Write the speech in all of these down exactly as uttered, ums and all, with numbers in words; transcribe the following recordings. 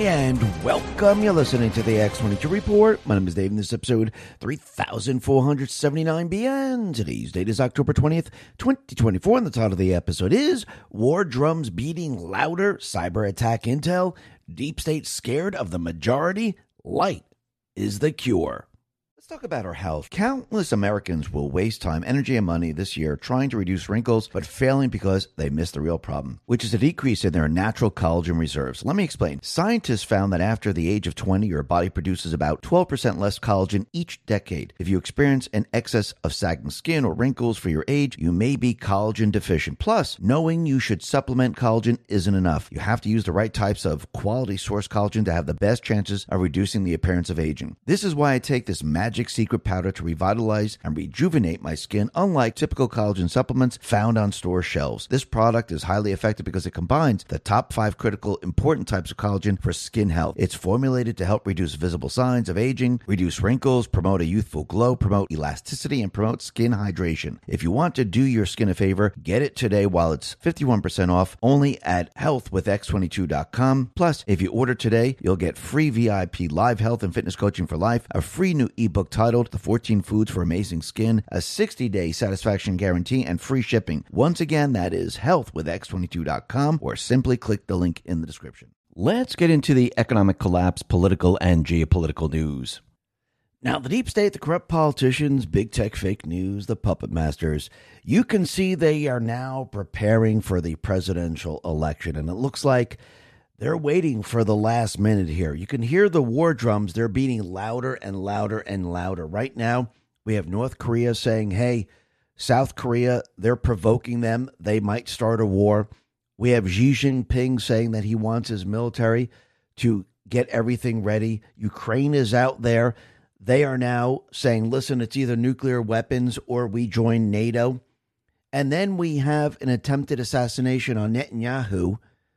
and welcome. You're listening to the X twenty-two Report. My name is Dave, and this is episode three thousand four hundred seventy-nine B N. Today's date is October twentieth, twenty twenty-four, and the title of the episode is War Drums Beating Louder, Cyber Attack Intel, Deep State Scared of the Majority, Light is the Cure. Let's talk about our health. Countless Americans will waste time, energy, and money this year trying to reduce wrinkles, but failing because they missed the real problem, which is a decrease in their natural collagen reserves. Let me explain. Scientists found that after the age of twenty, your body produces about twelve percent less collagen each decade. If you experience an excess of sagging skin or wrinkles for your age, you may be collagen deficient. Plus, knowing you should supplement collagen isn't enough. You have to use the right types of quality source collagen to have the best chances of reducing the appearance of aging. This is why I take this magic secret powder to revitalize and rejuvenate my skin, unlike typical collagen supplements found on store shelves. This product is highly effective because it combines the top five critical important types of collagen for skin health. It's formulated to help reduce visible signs of aging, reduce wrinkles, promote a youthful glow, promote elasticity, and promote skin hydration. If you want to do your skin a favor, get it today while it's fifty-one percent off only at health with x twenty-two dot com. Plus, if you order today, you'll get free V I P live health and fitness coaching for life, a free new ebook titled The fourteen Foods for Amazing Skin, a sixty-day satisfaction guarantee, and free shipping. Once again, that is health with x twenty-two dot com, or simply click the link in the description. Let's get into the economic collapse, political, and geopolitical news. Now, the deep state, the corrupt politicians, big tech fake news, the puppet masters, you can see they are now preparing for the presidential election, and it looks like they're waiting for the last minute here. You can hear the war drums. They're beating louder and louder and louder. Right now, we have North Korea saying, hey, South Korea, they're provoking them. They might start a war. We have Xi Jinping saying that he wants his military to get everything ready. Ukraine is out there. They are now saying, listen, it's either nuclear weapons or we join NATO. And then we have an attempted assassination on Netanyahu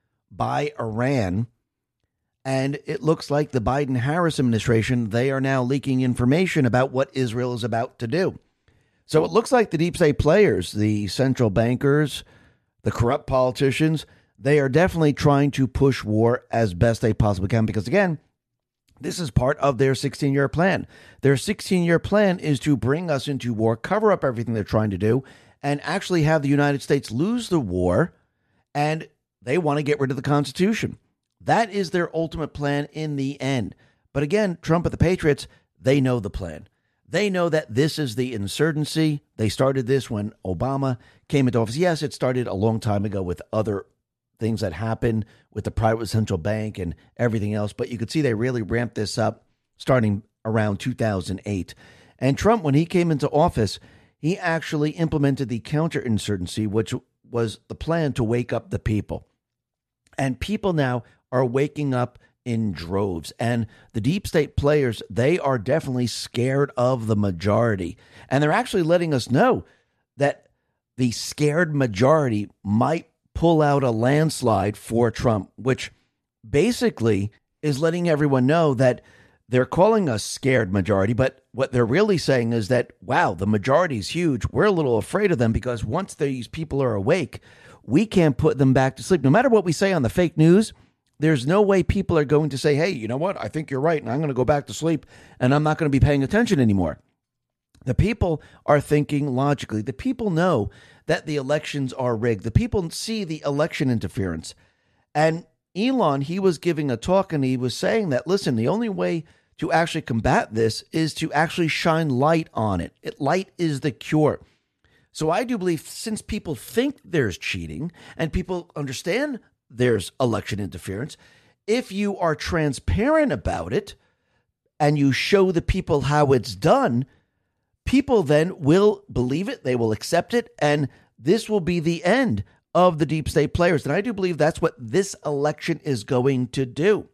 by Iran, and it looks like the Biden-Harris administration, they are now leaking information about what Israel is about to do. So it looks like the deep state players, the central bankers, the corrupt politicians, they are definitely trying to push war as best they possibly can, because again, this is part of their sixteen-year plan. Their sixteen-year plan is to bring us into war, cover up everything they're trying to do, and actually have the United States lose the war, and they want to get rid of the Constitution. That is their ultimate plan in the end. But again, Trump and the Patriots, they know the plan. They know that this is the insurgency. They started this when Obama came into office. Yes, it started a long time ago with other things that happened with the private central bank and everything else. But you could see they really ramped this up starting around two thousand eight. And Trump, when he came into office, he actually implemented the counterinsurgency, which was the plan to wake up the people. And people now are waking up in droves. And the deep state players, they are definitely scared of the majority. And they're actually letting us know that the scared majority might pull out a landslide for Trump, which basically is letting everyone know that they're calling us scared majority. But what they're really saying is that, wow, the majority is huge. We're a little afraid of them because once these people are awake, we can't put them back to sleep. No matter what we say on the fake news, there's no way people are going to say, hey, you know what? I think you're right, and I'm going to go back to sleep, and I'm not going to be paying attention anymore. The people are thinking logically. The people know that the elections are rigged. The people see the election interference. And Elon, he was giving a talk, and he was saying that, listen, the only way to actually combat this is to actually shine light on it. it light is the cure. So I do believe since people think there's cheating and people understand there's election interference, if you are transparent about it and you show the people how it's done, people then will believe it, they will accept it, and this will be the end of the deep state players. And I do believe that's what this election is going to do.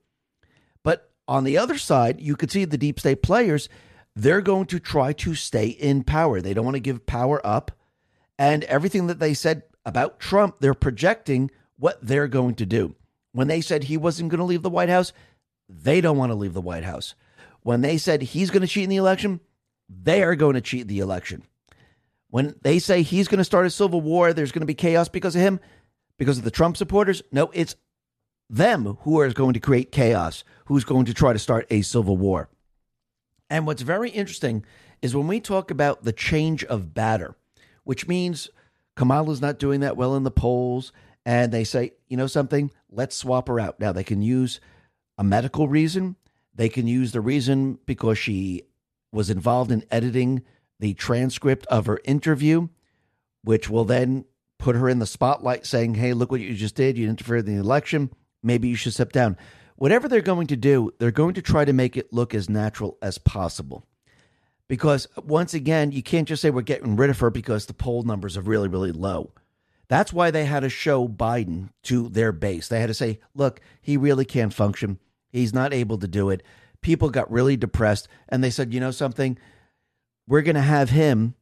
But on the other side, you could see the deep state players, they're going to try to stay in power. They don't want to give power up. And everything that they said about Trump, they're projecting what they're going to do. When they said he wasn't going to leave the White House, they don't want to leave the White House. When they said he's going to cheat in the election, they are going to cheat the election. When they say he's going to start a civil war, there's going to be chaos because of him, because of the Trump supporters. No, it's them who are going to create chaos, who's going to try to start a civil war. And what's very interesting is when we talk about the change of batter, which means Kamala's not doing that well in the polls, and they say, you know something, let's swap her out. Now, they can use a medical reason. They can use the reason because she was involved in editing the transcript of her interview, which will then put her in the spotlight saying, hey, look what you just did. You interfered in the election. Maybe you should step down. Whatever they're going to do, they're going to try to make it look as natural as possible. Because once again, you can't just say we're getting rid of her because the poll numbers are really, really low. That's why they had to show Biden to their base. They had to say, look, he really can't function. He's not able to do it. People got really depressed. And they said, you know something? We're going to have him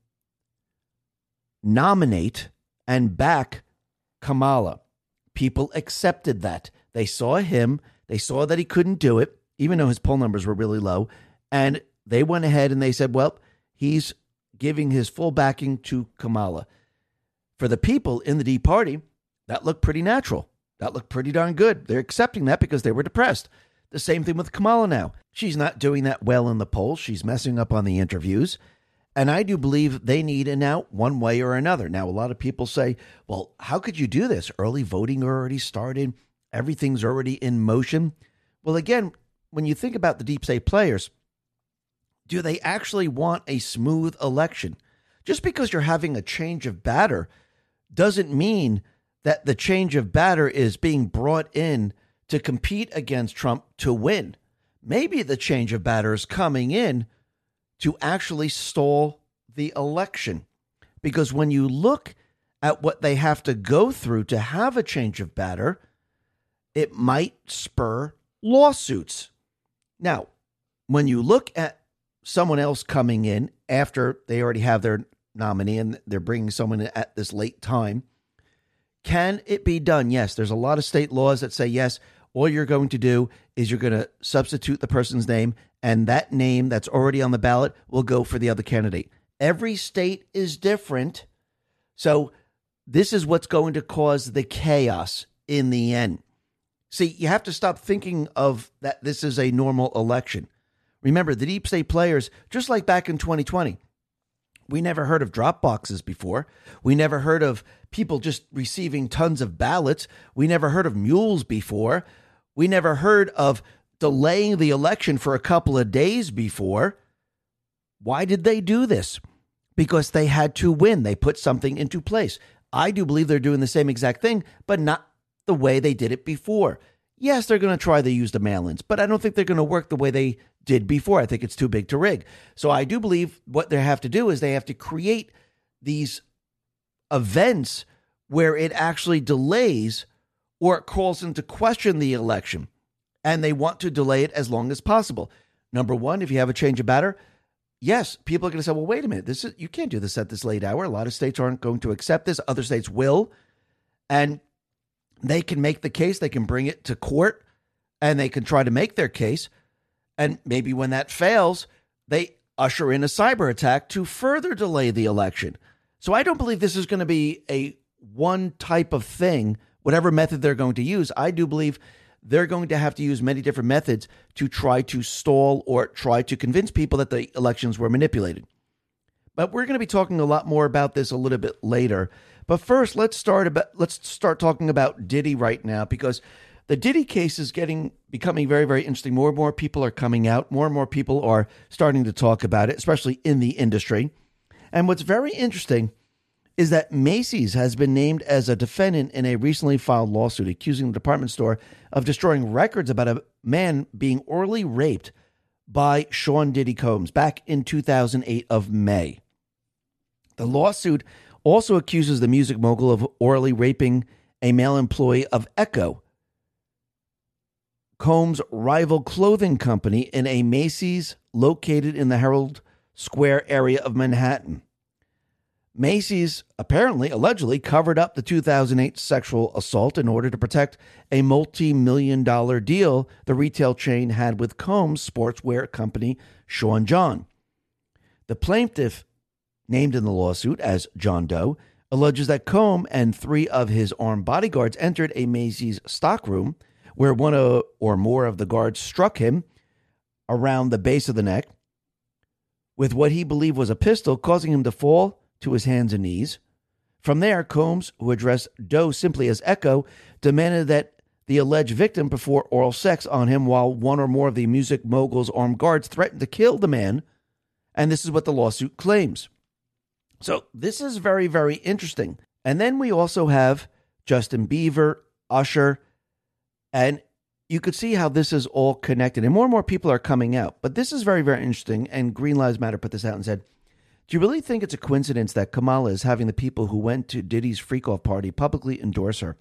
nominate and back Kamala. People accepted that. They saw him. They saw that he couldn't do it, even though his poll numbers were really low. And they went ahead and they said, well, he's giving his full backing to Kamala. For the people in the Tea Party, that looked pretty natural. That looked pretty darn good. They're accepting that because they were depressed. The same thing with Kamala now. She's not doing that well in the polls. She's messing up on the interviews. And I do believe they need an out one way or another. Now, a lot of people say, well, how could you do this? Early voting already started. Everything's already in motion. Well, again, when you think about the deep state players, do they actually want a smooth election? Just because you're having a change of batter doesn't mean that the change of batter is being brought in to compete against Trump to win. Maybe the change of batter is coming in to actually stall the election. Because when you look at what they have to go through to have a change of batter, it might spur lawsuits. Now, when you look at someone else coming in after they already have their nominee and they're bringing someone in at this late time, can it be done? Yes, there's a lot of state laws that say, yes, all you're going to do is you're going to substitute the person's name, and that name that's already on the ballot will go for the other candidate. Every state is different. So this is what's going to cause the chaos in the end. See, you have to stop thinking of that this is a normal election. Remember, the deep state players, just like back in twenty twenty, we never heard of drop boxes before. We never heard of people just receiving tons of ballots. We never heard of mules before. We never heard of delaying the election for a couple of days before. Why did they do this? Because they had to win. They put something into place. I do believe they're doing the same exact thing, but not the way they did it before. Yes, they're going to try to use the mail-ins, but I don't think they're going to work the way they did before. I think it's too big to rig. So I do believe what they have to do is they have to create these events where it actually delays or it calls into question the election. And they want to delay it as long as possible. Number one, if you have a change of batter, yes, people are going to say, well, wait a minute, this is you can't do this at this late hour. A lot of states aren't going to accept this. Other states will. And they can make the case. They can bring it to court and they can try to make their case. And maybe when that fails, they usher in a cyber attack to further delay the election. So I don't believe this is going to be a one type of thing, whatever method they're going to use. I do believe they're going to have to use many different methods to try to stall or try to convince people that the elections were manipulated. But we're going to be talking a lot more about this a little bit later. But first, let's start about let's start talking about Diddy right now, because the Diddy case is getting becoming very, very interesting. More and more people are coming out. More and more people are starting to talk about it, especially in the industry. And what's very interesting is that Macy's has been named as a defendant in a recently filed lawsuit accusing the department store of destroying records about a man being orally raped by Sean Diddy Combs back in two thousand eight of May. The lawsuit also accuses the music mogul of orally raping a male employee of Echo, Combs' rival clothing company, in a Macy's located in the Herald Square area of Manhattan. Macy's apparently, allegedly, covered up the two thousand eight sexual assault in order to protect a multi-million dollar deal the retail chain had with Combs' sportswear company, Sean John. The plaintiff, named in the lawsuit as John Doe, alleges that Combs and three of his armed bodyguards entered a Macy's stockroom where one uh, or more of the guards struck him around the base of the neck with what he believed was a pistol, causing him to fall to his hands and knees. From there, Combs, who addressed Doe simply as Echo, demanded that the alleged victim perform oral sex on him, while one or more of the music mogul's armed guards threatened to kill the man. And this is what the lawsuit claims. So this is very, very interesting. And then we also have Justin Bieber, Usher, and you could see how this is all connected. And more and more people are coming out. But this is very, very interesting. And Green Lives Matter put this out and said, do you really think it's a coincidence that Kamala is having the people who went to Diddy's freak-off party publicly endorse her?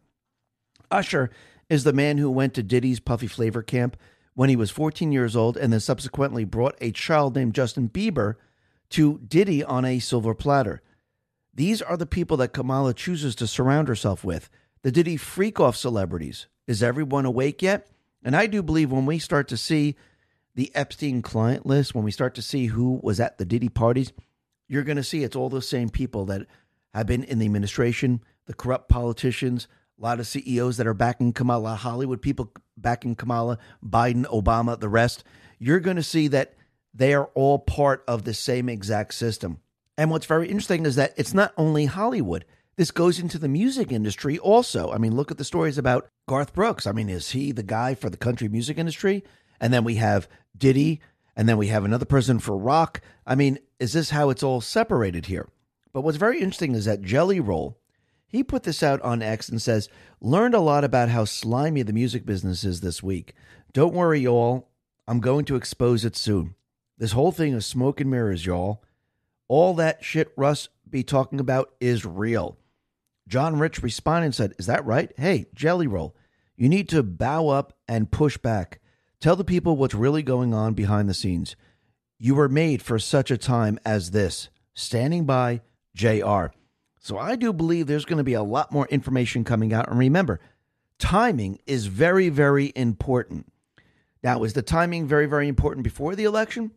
Usher is the man who went to Diddy's Puffy Flavor camp when he was fourteen years old and then subsequently brought a child named Justin Bieber to Diddy on a silver platter. These are the people that Kamala chooses to surround herself with, the Diddy freak-off celebrities. Is everyone awake yet? And I do believe when we start to see the Epstein client list, when we start to see who was at the Diddy parties, you're going to see it's all the same people that have been in the administration, the corrupt politicians, a lot of C E Os that are backing Kamala, a lot of Hollywood people backing Kamala, Biden, Obama, the rest. You're going to see that they are all part of the same exact system. And what's very interesting is that it's not only Hollywood. This goes into the music industry also. I mean, look at the stories about Garth Brooks. I mean, is he the guy for the country music industry? And then we have Diddy, and then we have another person for rock. I mean, is this how it's all separated here? But what's very interesting is that Jelly Roll, he put this out on X and says, learned a lot about how slimy the music business is this week. Don't worry, y'all. I'm going to expose it soon. This whole thing is smoke and mirrors, y'all. All that shit Russ be talking about is real. John Rich responded and said, is that right? Hey, Jelly Roll, you need to bow up and push back. Tell the people what's really going on behind the scenes. You were made for such a time as this. Standing by, J R. So I do believe there's going to be a lot more information coming out. And remember, timing is very, very important. Now, is the timing very, very important before the election?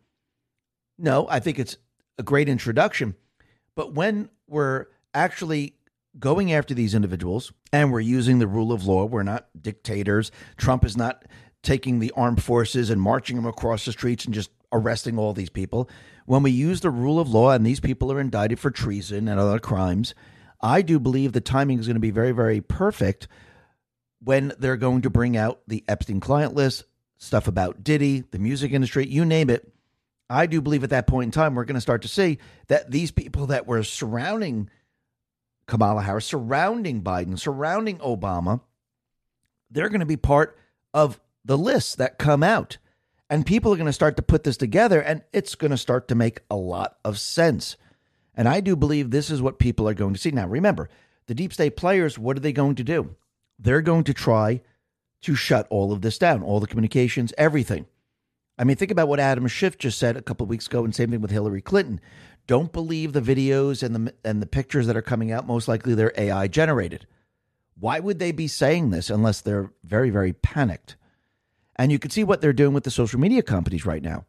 No, I think it's a great introduction. But when we're actually going after these individuals and we're using the rule of law, we're not dictators. Trump is not taking the armed forces and marching them across the streets and just arresting all these people. When we use the rule of law and these people are indicted for treason and other crimes, I do believe the timing is going to be very, very perfect when they're going to bring out the Epstein client list, stuff about Diddy, the music industry, you name it. I do believe at that point in time, we're going to start to see that these people that were surrounding Kamala Harris, surrounding Biden, surrounding Obama, they're going to be part of the lists that come out. And people are going to start to put this together, and it's going to start to make a lot of sense. And I do believe this is what people are going to see. Now, remember, the deep state players, what are they going to do? They're going to try to shut all of this down, all the communications, everything. I mean, think about what Adam Schiff just said a couple of weeks ago, and same thing with Hillary Clinton. Don't believe the videos and the and the pictures that are coming out. Most likely they're A I generated. Why would they be saying this unless they're very, very panicked? And you can see what they're doing with the social media companies right now.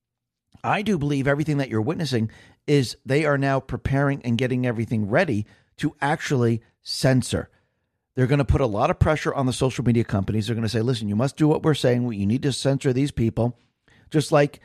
I do believe everything that you're witnessing is they are now preparing and getting everything ready to actually censor. They're going to put a lot of pressure on the social media companies. They're going to say, listen, you must do what we're saying. You need to censor these people. Just like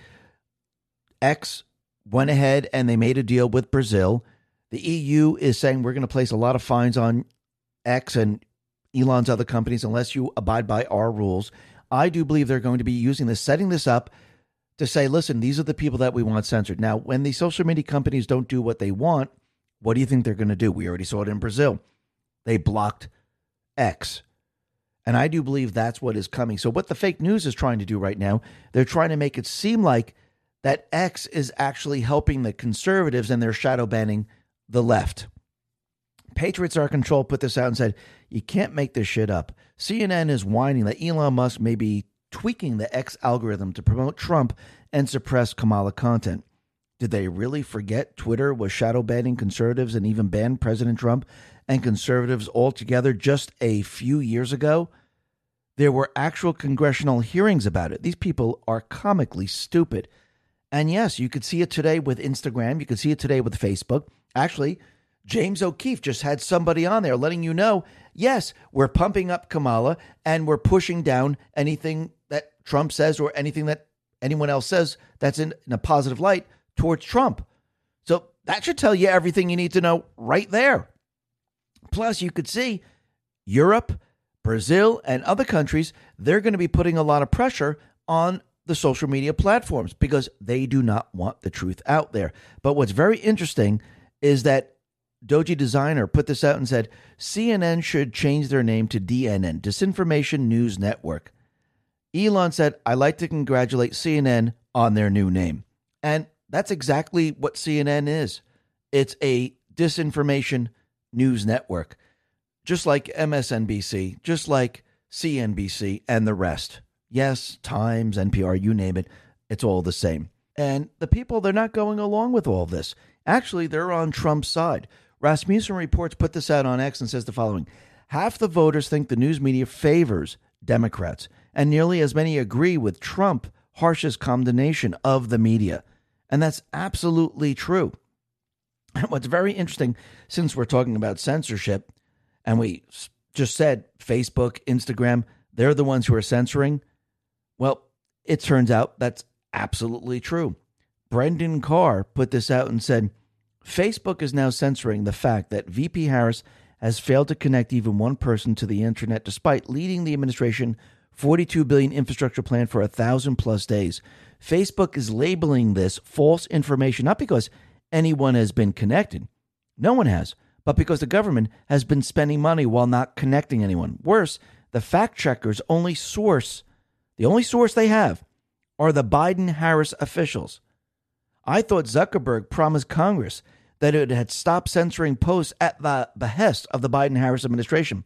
X went ahead and they made a deal with Brazil. The E U is saying we're going to place a lot of fines on X and Elon's other companies unless you abide by our rules. I do believe they're going to be using this, setting this up to say, listen, these are the people that we want censored. Now, when the social media companies don't do what they want, what do you think they're going to do? We already saw it in Brazil. They blocked X. And I do believe that's what is coming. So what the fake news is trying to do right now, they're trying to make it seem like that X is actually helping the conservatives and they're shadow banning the left. Patriots Are Control put this out and said, you can't make this shit up. C N N is whining that Elon Musk may be tweaking the X algorithm to promote Trump and suppress Kamala content. Did they really forget Twitter was shadow banning conservatives and even banned President Trump and conservatives altogether just a few years ago? There were actual congressional hearings about it. These people are comically stupid. And yes, you could see it today with Instagram. You could see it today with Facebook. Actually, James O'Keefe just had somebody on there letting you know, yes, we're pumping up Kamala and we're pushing down anything that Trump says or anything that anyone else says that's in, in a positive light towards Trump. So that should tell you everything you need to know right there. Plus, you could see Europe, Brazil, and other countries, they're going to be putting a lot of pressure on the social media platforms because they do not want the truth out there. But what's very interesting is that Doji Designer put this out and said, C N N should change their name to D N N, Disinformation News Network. Elon said, I'd like to congratulate C N N on their new name. And that's exactly what C N N is. It's a disinformation news network, just like M S N B C, just like C N B C and the rest. Yes, Times, N P R, you name it, it's all the same. And the people, they're not going along with all this. Actually, they're on Trump's side. Rasmussen Reports put this out on X and says the following. Half the voters think the news media favors Democrats, and nearly as many agree with Trump's harshest condemnation of the media. And that's absolutely true. And what's very interesting, since we're talking about censorship, and we just said Facebook, Instagram, they're the ones who are censoring. Well, it turns out that's absolutely true. Brendan Carr put this out and said, Facebook is now censoring the fact that V P Harris has failed to connect even one person to the internet despite leading the administration forty-two billion dollars infrastructure plan for a thousand plus days. Facebook is labeling this false information, not because anyone has been connected. No one has, but because the government has been spending money while not connecting anyone. Worse, the fact checkers only source, the only source they have are the Biden-Harris officials. I thought Zuckerberg promised Congress that it had stopped censoring posts at the behest of the Biden-Harris administration.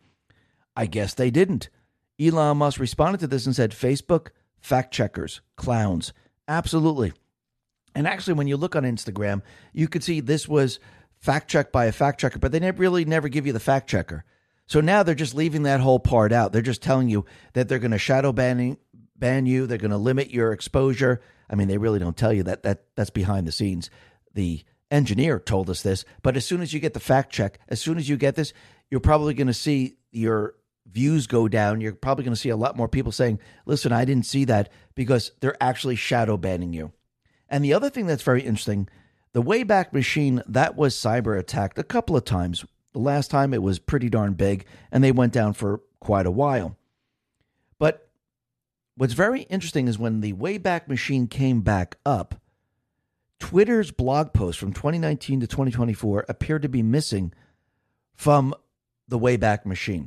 I guess they didn't. Elon Musk responded to this and said, Facebook, fact checkers, clowns. Absolutely. And actually, when you look on Instagram, you could see this was fact checked by a fact checker, but they never really never give you the fact checker. So now they're just leaving that whole part out. They're just telling you that they're going to shadow banning, ban you. They're going to limit your exposure. I mean, they really don't tell you that. That that's behind the scenes. The engineer told us this, but as soon as you get the fact check, as soon as you get this, you're probably going to see your views go down. You're probably going to see a lot more people saying, listen, I didn't see that, because they're actually shadow banning you. And the other thing that's very interesting, the Wayback Machine, that was cyber attacked a couple of times. The last time it was pretty darn big, and they went down for quite a while. But what's very interesting is when the Wayback Machine came back up, Twitter's blog posts from twenty nineteen to twenty twenty-four appeared to be missing from the Wayback Machine.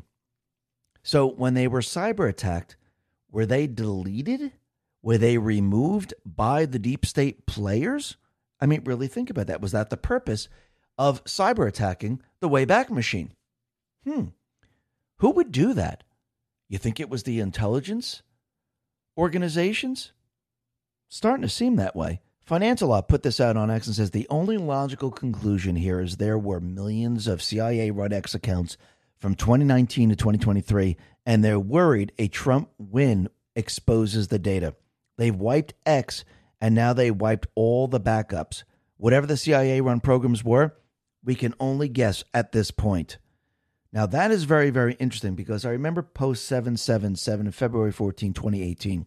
So when they were cyber attacked, were they deleted? Were they removed by the deep state players? I mean, really think about that. Was that the purpose of cyber attacking the Wayback Machine? Hmm. Who would do that? You think it was the intelligence organizations? Starting to seem that way. Financial Law put this out on X and says the only logical conclusion here is there were millions of C I A-run X accounts from twenty nineteen to twenty twenty-three, and they're worried a Trump win exposes the data. They've wiped X, and now they wiped all the backups. Whatever the C I A-run programs were, we can only guess at this point. Now, that is very, very interesting, because I remember post seven seven seven, February fourteenth, twenty eighteen.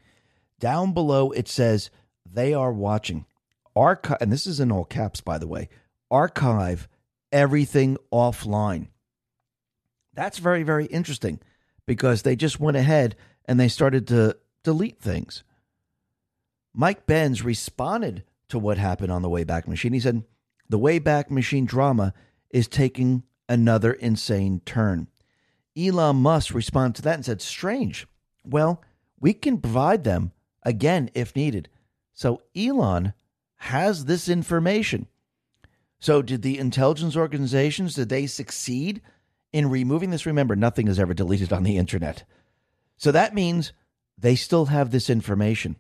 Down below, it says, they are watching. Archive, and this is in all caps, by the way, archive everything offline. That's very, very interesting, because they just went ahead and they started to delete things. Mike Benz responded to what happened on the Wayback Machine. He said, the Wayback Machine drama is taking another insane turn. Elon Musk responded to that and said, strange. Well, we can provide them again if needed. So Elon has this information. So did the intelligence organizations, did they succeed in removing this? Remember, nothing is ever deleted on the internet. So that means they still have this information.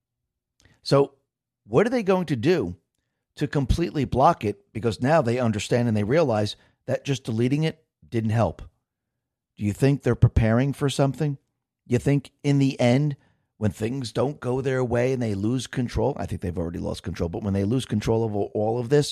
So what are they going to do to completely block it? Because now they understand and they realize that just deleting it didn't help. Do you think they're preparing for something? You think in the end, when things don't go their way and they lose control, I think they've already lost control, but when they lose control of all of this,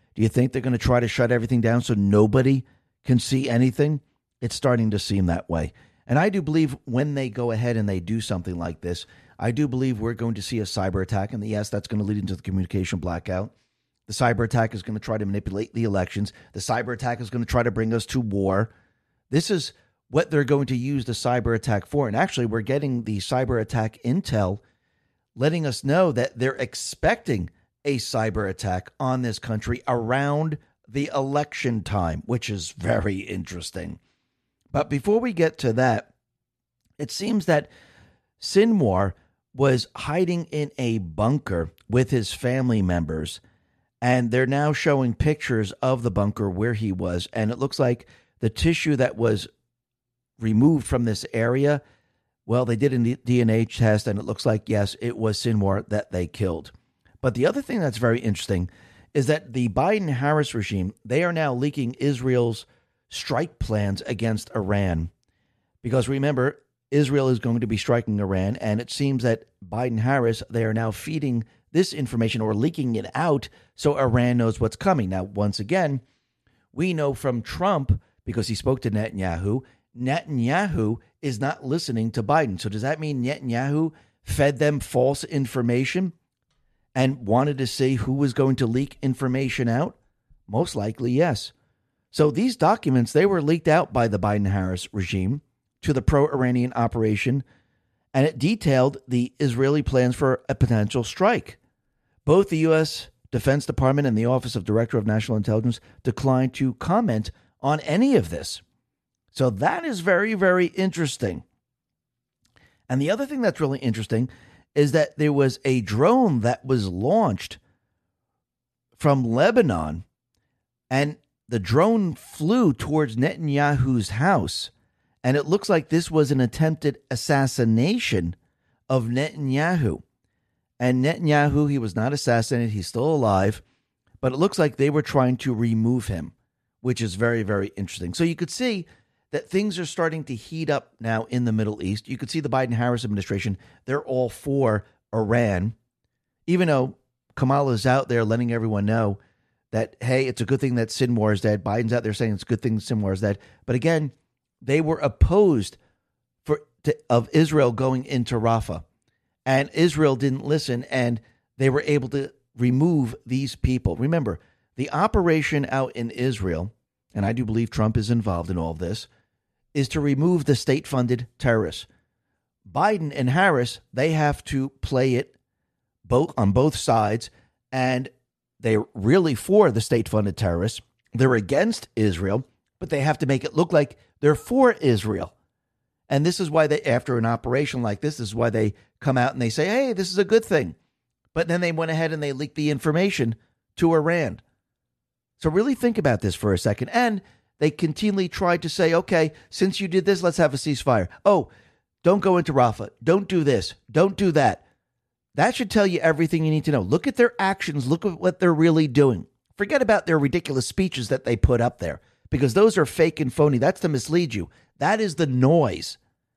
Do you think they're going to try to shut everything down so nobody can see anything? It's starting to seem that way. And I do believe when they go ahead and they do something like this, I do believe we're going to see a cyber attack. And yes, that's going to lead into the communication blackout. The cyber attack is going to try to manipulate the elections. The cyber attack is going to try to bring us to war. This is what they're going to use the cyber attack for. And actually, we're getting the cyber attack intel letting us know that they're expecting a cyber attack on this country around the election time, which is very interesting. But before we get to that, it seems that Sinwar was hiding in a bunker with his family members, and they're now showing pictures of the bunker where he was, and it looks like the tissue that was removed from this area, well, they did a D N A test, and it looks like, yes, it was Sinwar that they killed. But the other thing that's very interesting is that the Biden-Harris regime, they are now leaking Israel's strike plans against Iran. Because remember, Israel is going to be striking Iran, and it seems that Biden-Harris, they are now feeding this information or leaking it out so Iran knows what's coming. Now, once again, we know from Trump, because he spoke to Netanyahu, Netanyahu is not listening to Biden. So does that mean Netanyahu fed them false information and wanted to see who was going to leak information out? Most likely, yes. So these documents, they were leaked out by the Biden-Harris regime to the pro-Iranian operation, and it detailed the Israeli plans for a potential strike. Both the U S Defense Department and the Office of Director of National Intelligence declined to comment on any of this. So that is very, very interesting. And the other thing that's really interesting is that there was a drone that was launched from Lebanon, and the drone flew towards Netanyahu's house. And it looks like this was an attempted assassination of Netanyahu. And Netanyahu, he was not assassinated. He's still alive. But it looks like they were trying to remove him, which is very, very interesting. So you could see that things are starting to heat up now in the Middle East. You could see the Biden-Harris administration, they're all for Iran, even though Kamala is out there letting everyone know that, hey, it's a good thing that Sinwar is dead. Biden's out there saying it's a good thing Sinwar is dead. But again, they were opposed for to, of Israel going into Rafah. And Israel didn't listen, and they were able to remove these people. Remember, the operation out in Israel, and I do believe Trump is involved in all of this, is to remove the state-funded terrorists. Biden and Harris, they have to play it both on both sides, and they're really for the state-funded terrorists. They're against Israel, but they have to make it look like they're for Israel. And this is why they, after an operation like this, this is why they come out and they say, hey, this is a good thing. But then they went ahead and they leaked the information to Iran. So really think about this for a second. And they continually tried to say, okay, since you did this, let's have a ceasefire. Oh, don't go into Rafah. Don't do this. Don't do that. That should tell you everything you need to know. Look at their actions. Look at what they're really doing. Forget about their ridiculous speeches that they put up there, because those are fake and phony. That's to mislead you. That is the noise.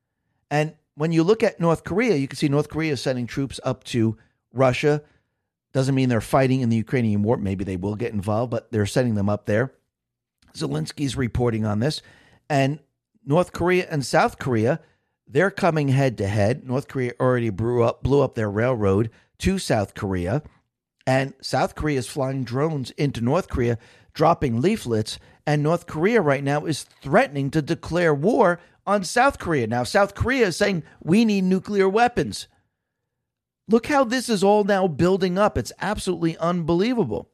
And when you look at North Korea, you can see North Korea is sending troops up to Russia. Doesn't mean they're fighting in the Ukrainian war. Maybe they will get involved, but they're sending them up there. Zelensky's reporting on this. And North Korea and South Korea, they're coming head to head. North Korea already blew up, blew up their railroad to South Korea. And South Korea is flying drones into North Korea, dropping leaflets. And North Korea right now is threatening to declare war on South Korea. Now, South Korea is saying we need nuclear weapons. Look how this is all now building up. It's absolutely unbelievable.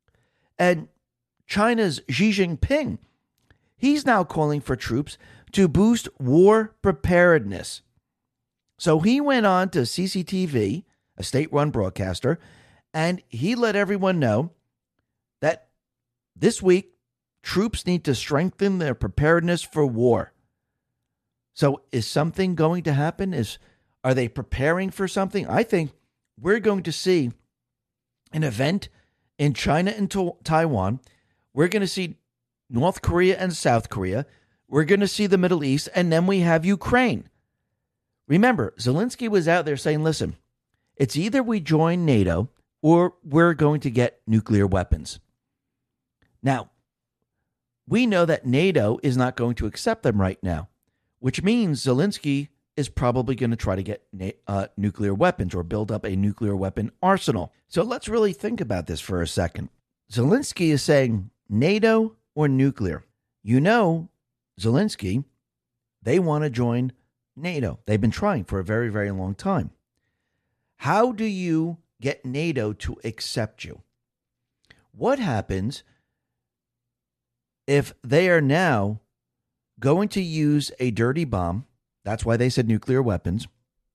And China's Xi Jinping, he's now calling for troops to boost war preparedness. So he went on to C C T V, a state-run broadcaster, and he let everyone know that this week, troops need to strengthen their preparedness for war. So is something going to happen? Is Are they preparing for something? I think we're going to see an event in China and to- Taiwan. We're going to see North Korea and South Korea. We're going to see the Middle East, and then we have Ukraine. Remember, Zelensky was out there saying, listen, it's either we join NATO or we're going to get nuclear weapons. Now, we know that NATO is not going to accept them right now, which means Zelensky is probably going to try to get uh, nuclear weapons or build up a nuclear weapon arsenal. So let's really think about this for a second. Zelensky is saying NATO or nuclear. You know, Zelensky, they want to join NATO. They've been trying for a very, very long time. How do you get NATO to accept you? What happens if they are now going to use a dirty bomb? That's why they said nuclear weapons,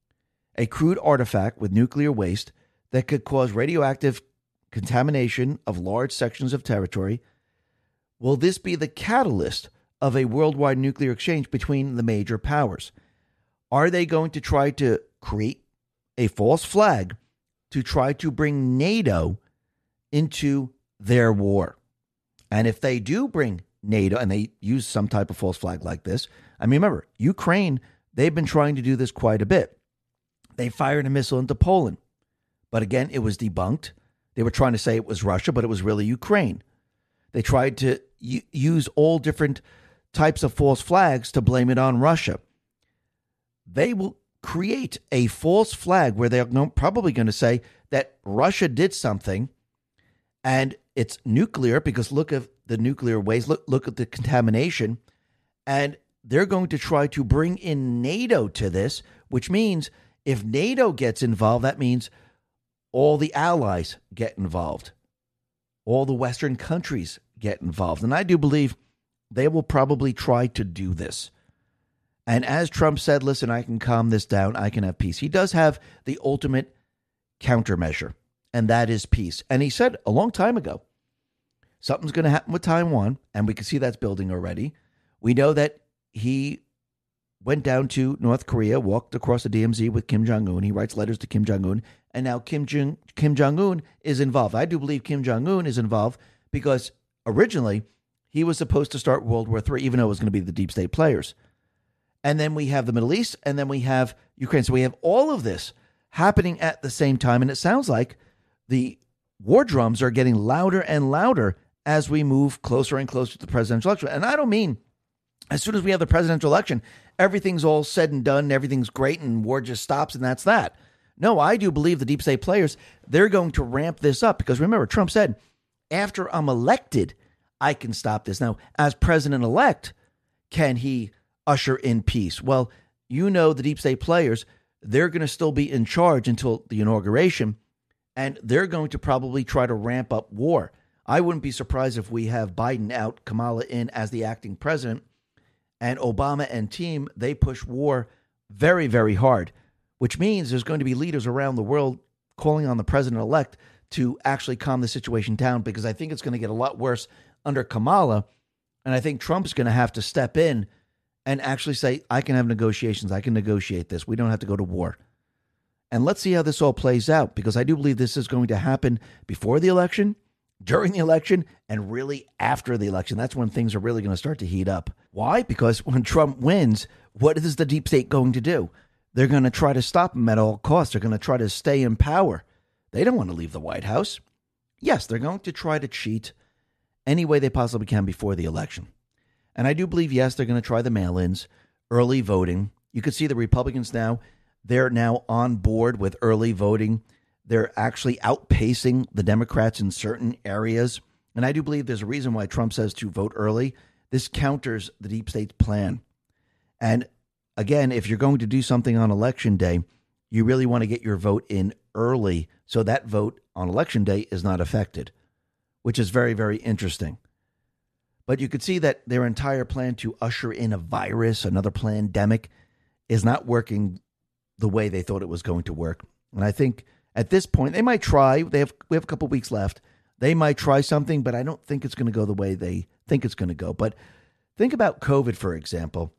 a crude artifact with nuclear waste that could cause radioactive contamination of large sections of territory. Will this be the catalyst of a worldwide nuclear exchange between the major powers? Are they going to try to create a false flag to try to bring NATO into their war? And if they do bring NATO and they use some type of false flag like this, I mean, remember, Ukraine, they've been trying to do this quite a bit. They fired a missile into Poland. But again, it was debunked. They were trying to say it was Russia, but it was really Ukraine. They tried to u- use all different types of false flags to blame it on Russia. They will create a false flag where they're probably going to say that Russia did something and it's nuclear because look at the nuclear waste, look, look at the contamination, and they're going to try to bring in NATO to this, which means if NATO gets involved, that means all the allies get involved. All the Western countries get involved. And I do believe they will probably try to do this. And as Trump said, listen, I can calm this down. I can have peace. He does have the ultimate countermeasure, and that is peace. And he said a long time ago, something's going to happen with Taiwan, and we can see that's building already. We know that he went down to North Korea, walked across the D M Z with Kim Jong-un. He writes letters to Kim Jong-un, and now Kim, Jong- Kim Jong-un is involved. I do believe Kim Jong-un is involved because originally he was supposed to start World War Three, even though it was going to be the deep state players. And then we have the Middle East, and then we have Ukraine. So we have all of this happening at the same time, and it sounds like the war drums are getting louder and louder as we move closer and closer to the presidential election. And I don't mean as soon as we have the presidential election, everything's all said and done, everything's great, and war just stops, and that's that. No, I do believe the deep state players, they're going to ramp this up because remember, Trump said, after I'm elected, I can stop this. Now, as president-elect, can he usher in peace? Well, you know the deep state players, they're going to still be in charge until the inauguration, and they're going to probably try to ramp up war. I wouldn't be surprised if we have Biden out, Kamala in as the acting president, and Obama and team, they push war very, very hard, which means there's going to be leaders around the world calling on the president-elect to actually calm the situation down because I think it's going to get a lot worse under Kamala, and I think Trump's going to have to step in and actually say, I can have negotiations, I can negotiate this, we don't have to go to war. And let's see how this all plays out, because I do believe this is going to happen before the election, during the election, and really after the election. That's when things are really going to start to heat up. Why? Because when Trump wins, what is the deep state going to do? They're going to try to stop him at all costs. They're going to try to stay in power. They don't want to leave the White House. Yes, they're going to try to cheat any way they possibly can before the election. And I do believe, yes, they're going to try the mail-ins, early voting. You could see the Republicans now, they're now on board with early voting. They're actually outpacing the Democrats in certain areas. And I do believe there's a reason why Trump says to vote early. This counters the deep state's plan. And again, if you're going to do something on election day, you really want to get your vote in early so that vote on election day is not affected, which is very, very interesting. But you could see that their entire plan to usher in a virus, another pandemic, is not working the way they thought it was going to work. And I think at this point, they might try. They have we have a couple weeks left. They might try something, but I don't think it's going to go the way they think it's going to go. But think about COVID, for example.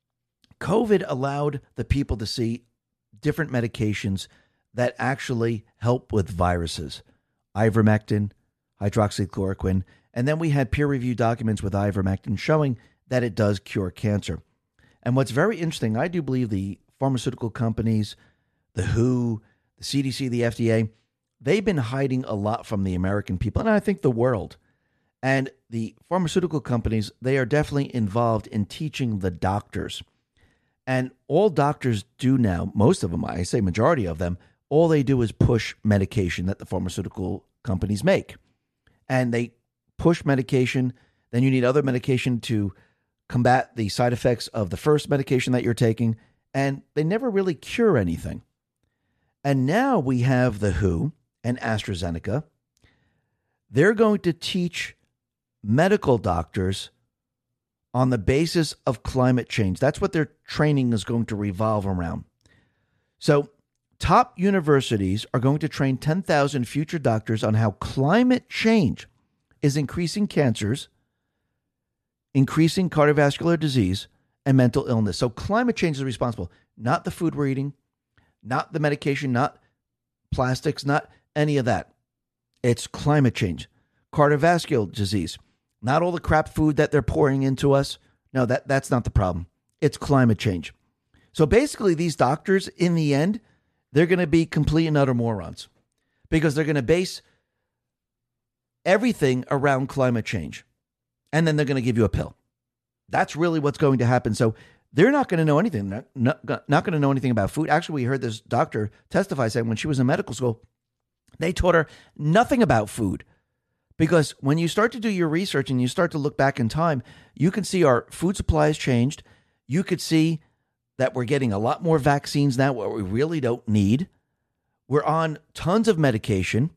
COVID allowed the people to see different medications that actually help with viruses. Ivermectin, hydroxychloroquine, and then we had peer-reviewed documents with ivermectin showing that it does cure cancer. And what's very interesting, I do believe the pharmaceutical companies, the W H O, the C D C, the F D A, they've been hiding a lot from the American people, and I think the world. And the pharmaceutical companies, they are definitely involved in teaching the doctors. And all doctors do now, most of them, I say majority of them, all they do is push medication that the pharmaceutical companies make. And they push medication, then you need other medication to combat the side effects of the first medication that you're taking, and they never really cure anything. And now we have the W H O and AstraZeneca. They're going to teach medical doctors on the basis of climate change. That's what their training is going to revolve around. So top universities are going to train ten thousand future doctors on how climate change is increasing cancers, increasing cardiovascular disease, and mental illness. So climate change is responsible, not the food we're eating, not the medication, not plastics, not any of that. It's climate change, cardiovascular disease, not all the crap food that they're pouring into us. No, that, that's not the problem. It's climate change. So basically, these doctors, in the end, they're going to be complete and utter morons because they're going to base everything around climate change. And then they're going to give you a pill. That's really what's going to happen. So they're not going to know anything. They're not, not, not going to know anything about food. Actually, we heard this doctor testify saying when she was in medical school, they taught her nothing about food. Because when you start to do your research and you start to look back in time, you can see our food supply has changed. You could see that we're getting a lot more vaccines now, what we really don't need. We're on tons of medication.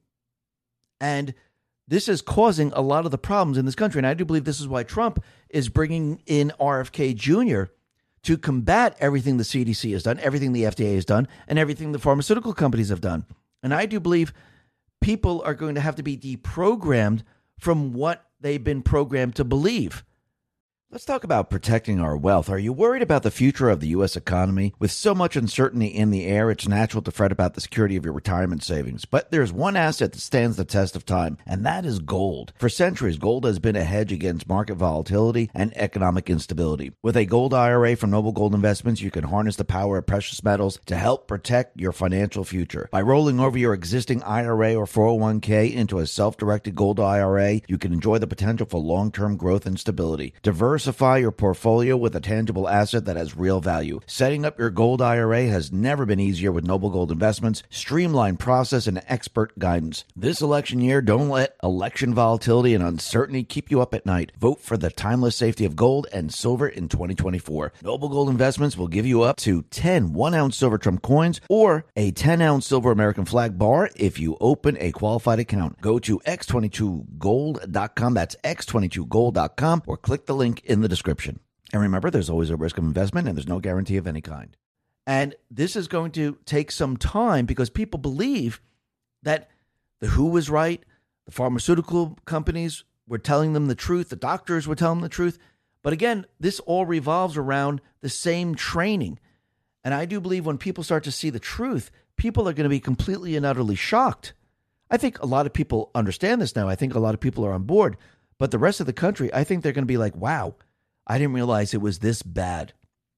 And this is causing a lot of the problems in this country. And I do believe this is why Trump is bringing in R F K Junior to combat everything the C D C has done, everything the F D A has done, and everything the pharmaceutical companies have done. And I do believe people are going to have to be deprogrammed from what they've been programmed to believe. Let's talk about protecting our wealth. Are you worried about the future of the U S economy? With so much uncertainty in the air, it's natural to fret about the security of your retirement savings. But there's one asset that stands the test of time, and that is gold. For centuries, gold has been a hedge against market volatility and economic instability. With a gold I R A from Noble Gold Investments, you can harness the power of precious metals to help protect your financial future. By rolling over your existing I R A or four oh one k into a self-directed gold I R A, you can enjoy the potential for long-term growth and stability. Diverse Diversify your portfolio with a tangible asset that has real value. Setting up your gold I R A has never been easier with Noble Gold Investments, streamlined process, and expert guidance. This election year, don't let election volatility and uncertainty keep you up at night. Vote for the timeless safety of gold and silver in twenty twenty-four. Noble Gold Investments will give you up to ten one-ounce silver Trump coins or a ten-ounce silver American flag bar if you open a qualified account. Go to x twenty-two gold dot com. That's x twenty-two gold dot com or click the link in the description. And remember, there's always a risk of investment and there's no guarantee of any kind. And this is going to take some time because people believe that the W H O was right, the pharmaceutical companies were telling them the truth, the doctors were telling them the truth. But again, this all revolves around the same training. And I do believe when people start to see the truth, people are going to be completely and utterly shocked. I think a lot of people understand this now. I think a lot of people are on board. But the rest of the country, I think they're going to be like, wow, I didn't realize it was this bad.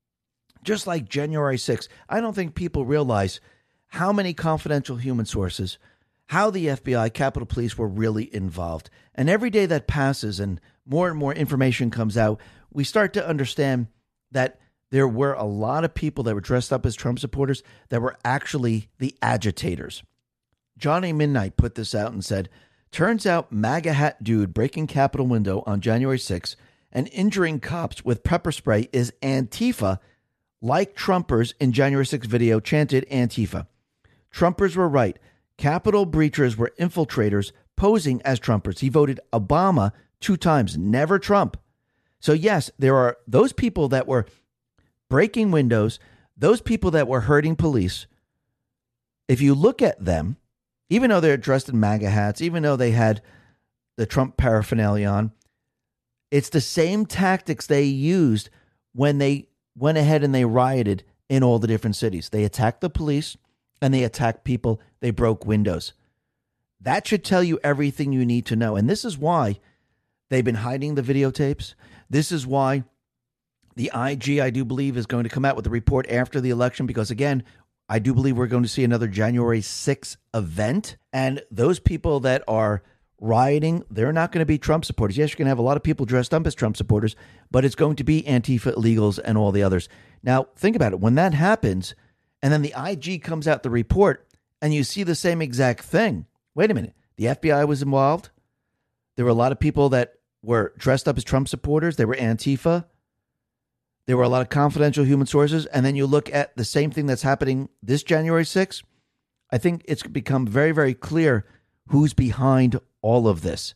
Just like January sixth, I don't think people realize how many confidential human sources, how the F B I, Capitol Police were really involved. And every day that passes and more and more information comes out, we start to understand that there were a lot of people that were dressed up as Trump supporters that were actually the agitators. Johnny Midnight put this out and said, turns out MAGA hat dude breaking Capitol window on January sixth and injuring cops with pepper spray is Antifa, like Trumpers in January sixth video chanted Antifa. Trumpers were right. Capitol breachers were infiltrators posing as Trumpers. He voted Obama two times, never Trump. So yes, there are those people that were breaking windows, those people that were hurting police. If you look at them, even though they're dressed in MAGA hats, even though they had the Trump paraphernalia on, it's the same tactics they used when they went ahead and they rioted in all the different cities. They attacked the police and they attacked people. They broke windows. That should tell you everything you need to know. And this is why they've been hiding the videotapes. This is why the I G, I do believe, is going to come out with a report after the election, because, again, I do believe we're going to see another January sixth event. And those people that are rioting. They're not going to be Trump supporters. Yes, you're going to have a lot of people dressed up as Trump supporters, but it's going to be Antifa, illegals, and all the others. Now, think about it. When that happens, and then the I G comes out the report, and you see the same exact thing. Wait a minute. The F B I was involved. There were a lot of people that were dressed up as Trump supporters. They were Antifa. There were a lot of confidential human sources. And then you look at the same thing that's happening this January sixth. I think it's become very, very clear who's behind all of this.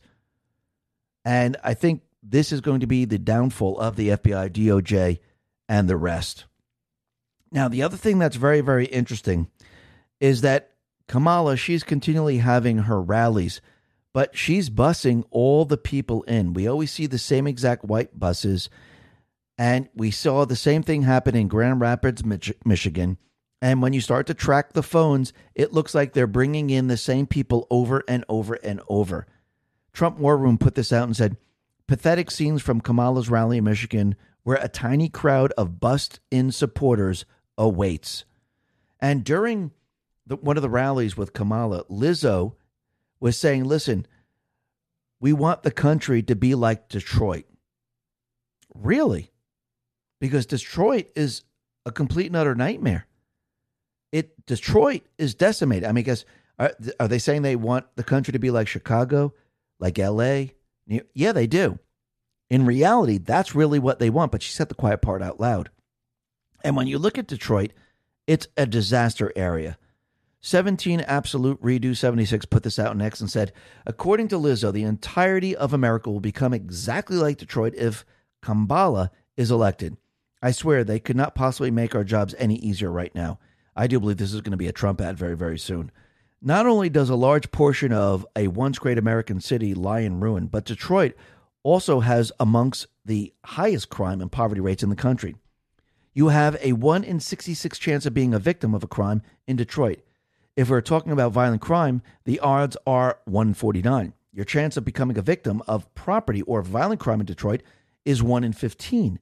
And I think this is going to be the downfall of the F B I, D O J, and the rest. Now, the other thing that's very, very interesting is that Kamala, she's continually having her rallies, but she's busing all the people in. We always see the same exact white buses, and we saw the same thing happen in Grand Rapids, Mich- Michigan. And when you start to track the phones, it looks like they're bringing in the same people over and over and over. Trump War Room put this out and said, pathetic scenes from Kamala's rally in Michigan where a tiny crowd of bussed-in supporters awaits. And during the, one of the rallies with Kamala, Lizzo was saying, listen, we want the country to be like Detroit. Really? Because Detroit is a complete and utter nightmare. It Detroit is decimated. I mean, guess are, are they saying they want the country to be like Chicago, like L A? Yeah, they do. In reality, that's really what they want. But she said the quiet part out loud. And when you look at Detroit, it's a disaster area. seventeen Absolute Redo seventy-six put this out next and said, according to Lizzo, the entirety of America will become exactly like Detroit if Kamala is elected. I swear they could not possibly make our jobs any easier right now. I do believe this is going to be a Trump ad very, very soon. Not only does a large portion of a once great American city lie in ruin, but Detroit also has amongst the highest crime and poverty rates in the country. You have a one in sixty-six chance of being a victim of a crime in Detroit. If we're talking about violent crime, the odds are one in forty-nine. Your chance of becoming a victim of property or violent crime in Detroit is one in fifteen.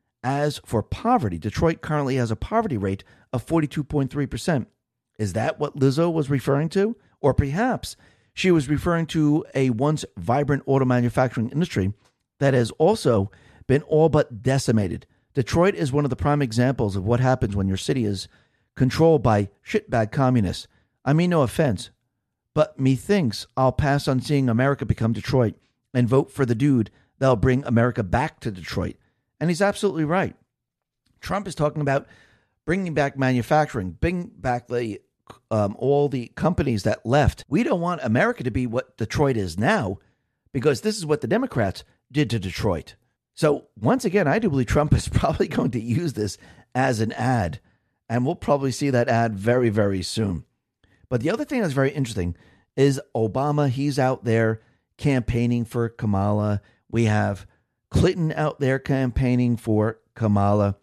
As for poverty, Detroit currently has a poverty rate of forty-two point three percent. Is that what Lizzo was referring to? Or perhaps she was referring to a once vibrant auto manufacturing industry that has also been all but decimated. Detroit is one of the prime examples of what happens when your city is controlled by shitbag communists. I mean, no offense, but methinks I'll pass on seeing America become Detroit and vote for the dude that'll bring America back to Detroit. And he's absolutely right. Trump is talking about bringing back manufacturing, bring back the um, all the companies that left. We don't want America to be what Detroit is now, because this is what the Democrats did to Detroit. So once again, I do believe Trump is probably going to use this as an ad, and we'll probably see that ad very, very soon. But the other thing that's very interesting is Obama. He's out there campaigning for Kamala. We have Clinton out there campaigning for Kamala.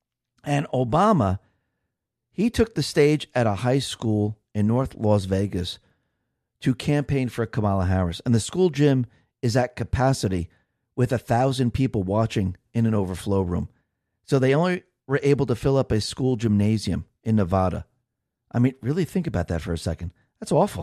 And Obama, he took the stage at a high school in North Las Vegas to campaign for Kamala Harris. And the school gym is at capacity with a thousand people watching in an overflow room. So they only were able to fill up a school gymnasium in Nevada. I mean, really think about that for a second. That's awful.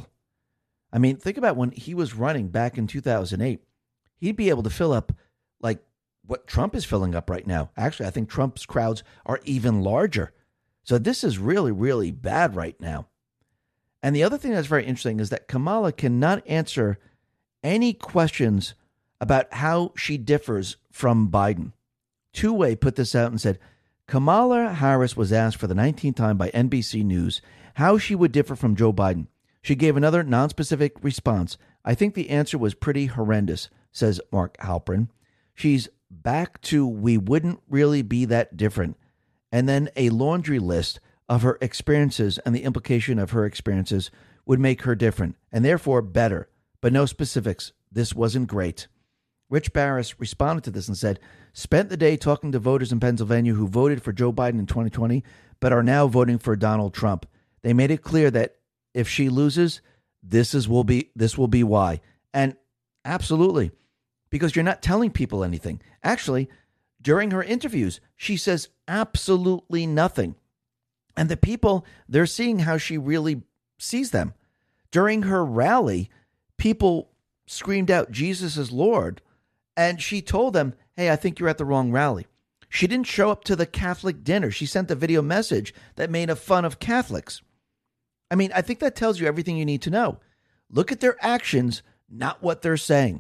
I mean, think about when he was running back in two thousand eight. He'd be able to fill up like what Trump is filling up right now. Actually, I think Trump's crowds are even larger. So this is really, really bad right now. And the other thing that's very interesting is that Kamala cannot answer any questions about how she differs from Biden. Two-Way put this out and said, Kamala Harris was asked for the nineteenth time by N B C News how she would differ from Joe Biden. She gave another nonspecific response. I think the answer was pretty horrendous, says Mark Halperin. She's back to we wouldn't really be that different. And then a laundry list of her experiences and the implication of her experiences would make her different and therefore better, but no specifics. This wasn't great. Rich Barris responded to this and said, spent the day talking to voters in Pennsylvania who voted for Joe Biden in twenty twenty, but are now voting for Donald Trump. They made it clear that if she loses, this is will be this will be why. And absolutely, because you're not telling people anything. Actually, during her interviews, she says absolutely nothing. And the people, they're seeing how she really sees them. During her rally, people screamed out, Jesus is Lord. And she told them, hey, I think you're at the wrong rally. She didn't show up to the Catholic dinner. She sent a video message that made a fun of Catholics. I mean, I think that tells you everything you need to know. Look at their actions, not what they're saying.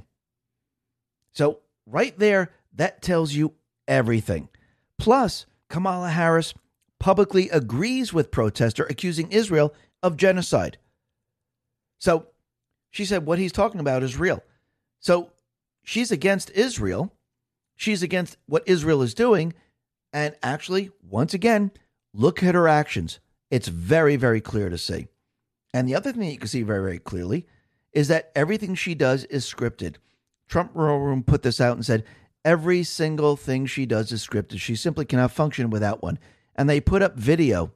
So right there, that tells you everything. Plus, Kamala Harris publicly agrees with protester accusing Israel of genocide. So she said what he's talking about is real. So she's against Israel. She's against what Israel is doing. And actually, once again, look at her actions. It's very, very clear to see. And the other thing that you can see very, very clearly is that everything she does is scripted. Trump War Room put this out and said, every single thing she does is scripted. She simply cannot function without one. And they put up video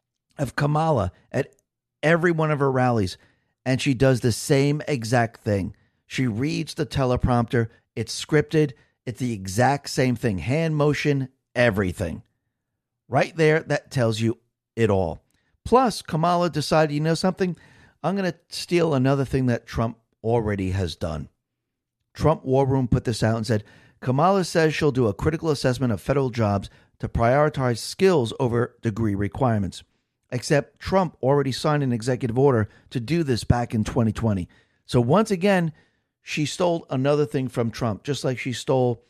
of Kamala at every one of her rallies, and she does the same exact thing. She reads the teleprompter. It's scripted. It's the exact same thing. Hand motion, everything. Right there, that tells you it all. Plus, Kamala decided, you know something? I'm going to steal another thing that Trump already has done. Trump War Room put this out and said, Kamala says she'll do a critical assessment of federal jobs to prioritize skills over degree requirements. Except Trump already signed an executive order to do this back in twenty twenty. So once again, she stole another thing from Trump, just like she stole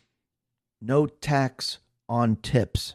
no tax on tips,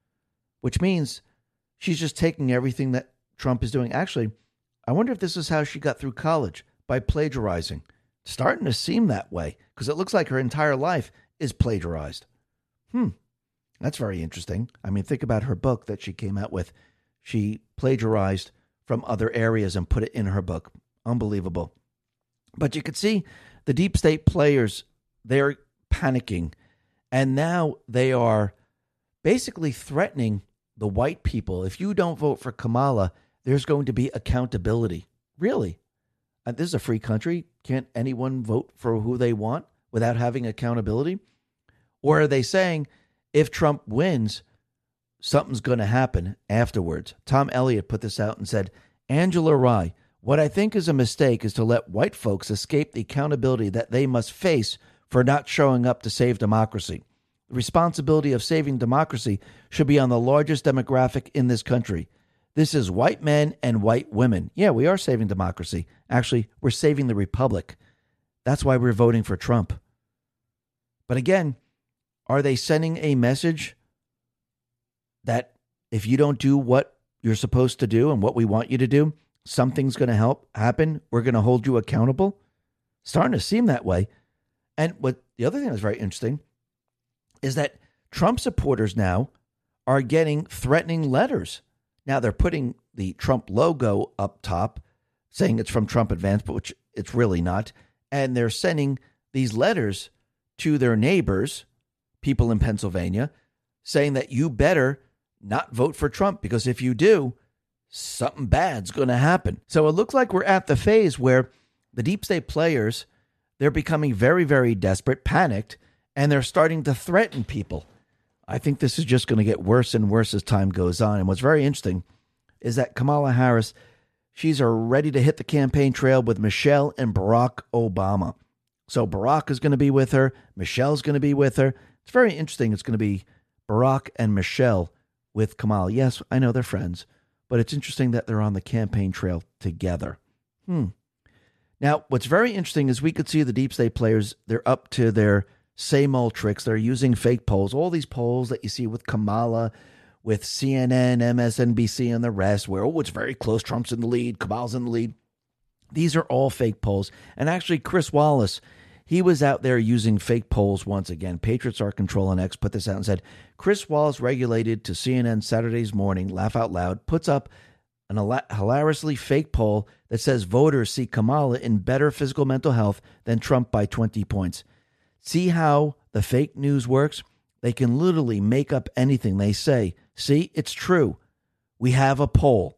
which means she's just taking everything that Trump is doing. Actually, I wonder if this is how she got through college, by plagiarizing. It's starting to seem that way because it looks like her entire life is plagiarized. Hmm. That's very interesting. I mean, think about her book that she came out with. She plagiarized from other areas and put it in her book. Unbelievable. But you could see the deep state players, they're panicking. And now they are basically threatening the white people. If you don't vote for Kamala, there's going to be accountability. Really? Uh, this is a free country. Can't anyone vote for who they want without having accountability? Or are they saying if Trump wins, something's going to happen afterwards? Tom Elliott put this out and said, Angela Rye, what I think is a mistake is to let white folks escape the accountability that they must face for not showing up to save democracy. The responsibility of saving democracy should be on the largest demographic in this country. This is white men and white women. Yeah, we are saving democracy. Actually, we're saving the republic. That's why we're voting for Trump. But again, are they sending a message that if you don't do what you're supposed to do and what we want you to do, something's going to help happen? We're going to hold you accountable? Starting to seem that way. And what the other thing that's very interesting is that Trump supporters now are getting threatening letters. Now they're putting the Trump logo up top, saying it's from Trump Advance, but which it's really not. And they're sending these letters to their neighbors, people in Pennsylvania, saying that you better not vote for Trump, because if you do, something bad's going to happen. So it looks like we're at the phase where the deep state players, they're becoming very, very desperate, panicked, and they're starting to threaten people. I think this is just going to get worse and worse as time goes on. And what's very interesting is that Kamala Harris, she's ready to hit the campaign trail with Michelle and Barack Obama. So Barack is going to be with her. Michelle's going to be with her. It's very interesting. It's going to be Barack and Michelle with Kamala. Yes, I know they're friends, but it's interesting that they're on the campaign trail together. Hmm. Now, what's very interesting is we could see the deep state players, they're up to their same old tricks. They're using fake polls. All these polls that you see with Kamala, with C N N, M S N B C, and the rest, where, oh, it's very close. Trump's in the lead. Kamala's in the lead. These are all fake polls. And actually, Chris Wallace, he was out there using fake polls once again. Patriots Are Controlling X put this out and said, Chris Wallace, regulated to C N N Saturday's morning, laugh out loud, puts up an hilariously fake poll that says voters see Kamala in better physical mental health than Trump by twenty points. See how the fake news works? They can literally make up anything they say. See, it's true. We have a poll.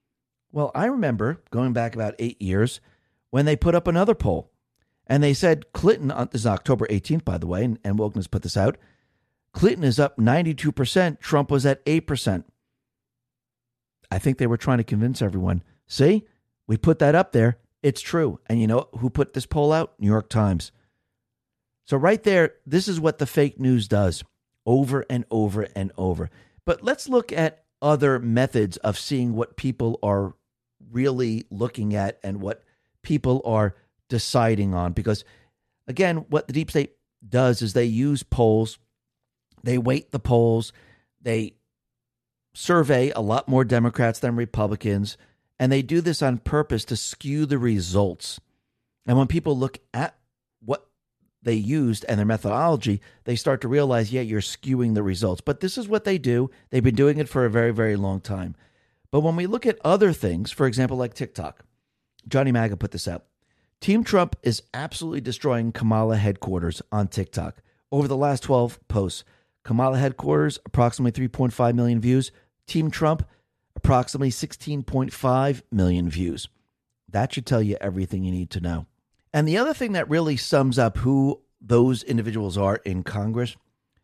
Well, I remember going back about eight years when they put up another poll. And they said Clinton, this is October eighteenth, by the way, and, and Wokeness put this out. Clinton is up ninety-two percent. Trump was at eight percent. I think they were trying to convince everyone. See, we put that up there. It's true. And you know who put this poll out? New York Times. So right there, this is what the fake news does over and over and over. But let's look at other methods of seeing what people are really looking at and what people are deciding on. Because, again, what the deep state does is they use polls, they weight the polls, they survey a lot more Democrats than Republicans, and they do this on purpose to skew the results. And when people look at what they used and their methodology, they start to realize, yeah, you're skewing the results. But this is what they do. They've been doing it for a very, very long time. But when we look at other things, for example, like TikTok, Johnny Maga put this out. Team Trump is absolutely destroying Kamala headquarters on TikTok. Over the last twelve posts, Kamala headquarters, approximately three point five million views. Team Trump, approximately sixteen point five million views. That should tell you everything you need to know. And the other thing that really sums up who those individuals are in Congress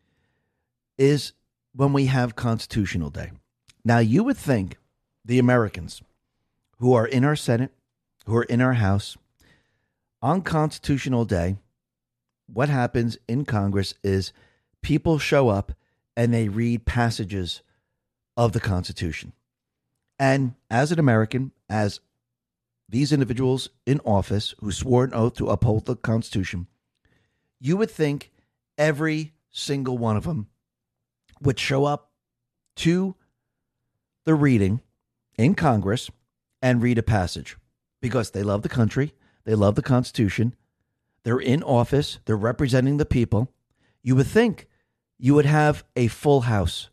is when we have Constitutional Day. Now, you would think the Americans who are in our Senate, who are in our House, on Constitutional Day, what happens in Congress is people show up and they read passages of the Constitution. And as an American, as these individuals in office who swore an oath to uphold the Constitution, you would think every single one of them would show up to the reading in Congress and read a passage because they love the country, they love the Constitution, they're in office, they're representing the people. You would think you would have a full house,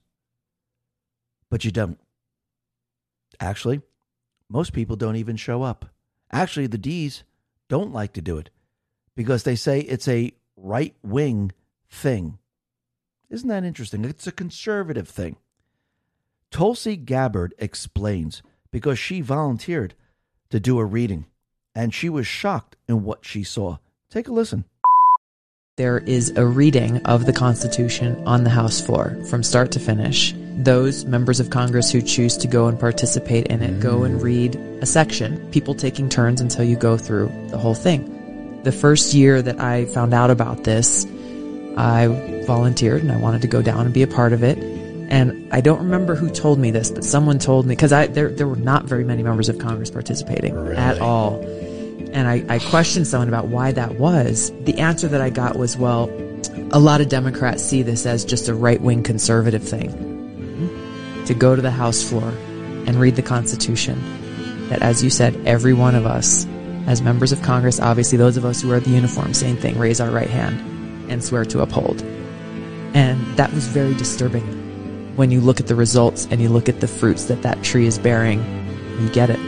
but you don't. Actually, most people don't even show up. Actually, the D's don't like to do it because they say it's a right-wing thing. Isn't that interesting? It's a conservative thing. Tulsi Gabbard explains because she volunteered to do a reading, and she was shocked in what she saw. Take a listen. There is a reading of the Constitution on the House floor from start to finish. Those members of Congress who choose to go and participate in it go and read a section, people taking turns until you go through the whole thing. The first year that I found out about this, I volunteered and I wanted to go down and be a part of it. And I don't remember who told me this, but someone told me, because I there there were not very many members of Congress participating really? at all. And I, I questioned someone about why that was. The answer that I got was, well, a lot of Democrats see this as just a right-wing conservative thing. Mm-hmm. To go to the House floor and read the Constitution. That, as you said, every one of us, as members of Congress, obviously those of us who wear the uniform, same thing, raise our right hand and swear to uphold. And that was very disturbing. When you look at the results and you look at the fruits that that tree is bearing, you get it.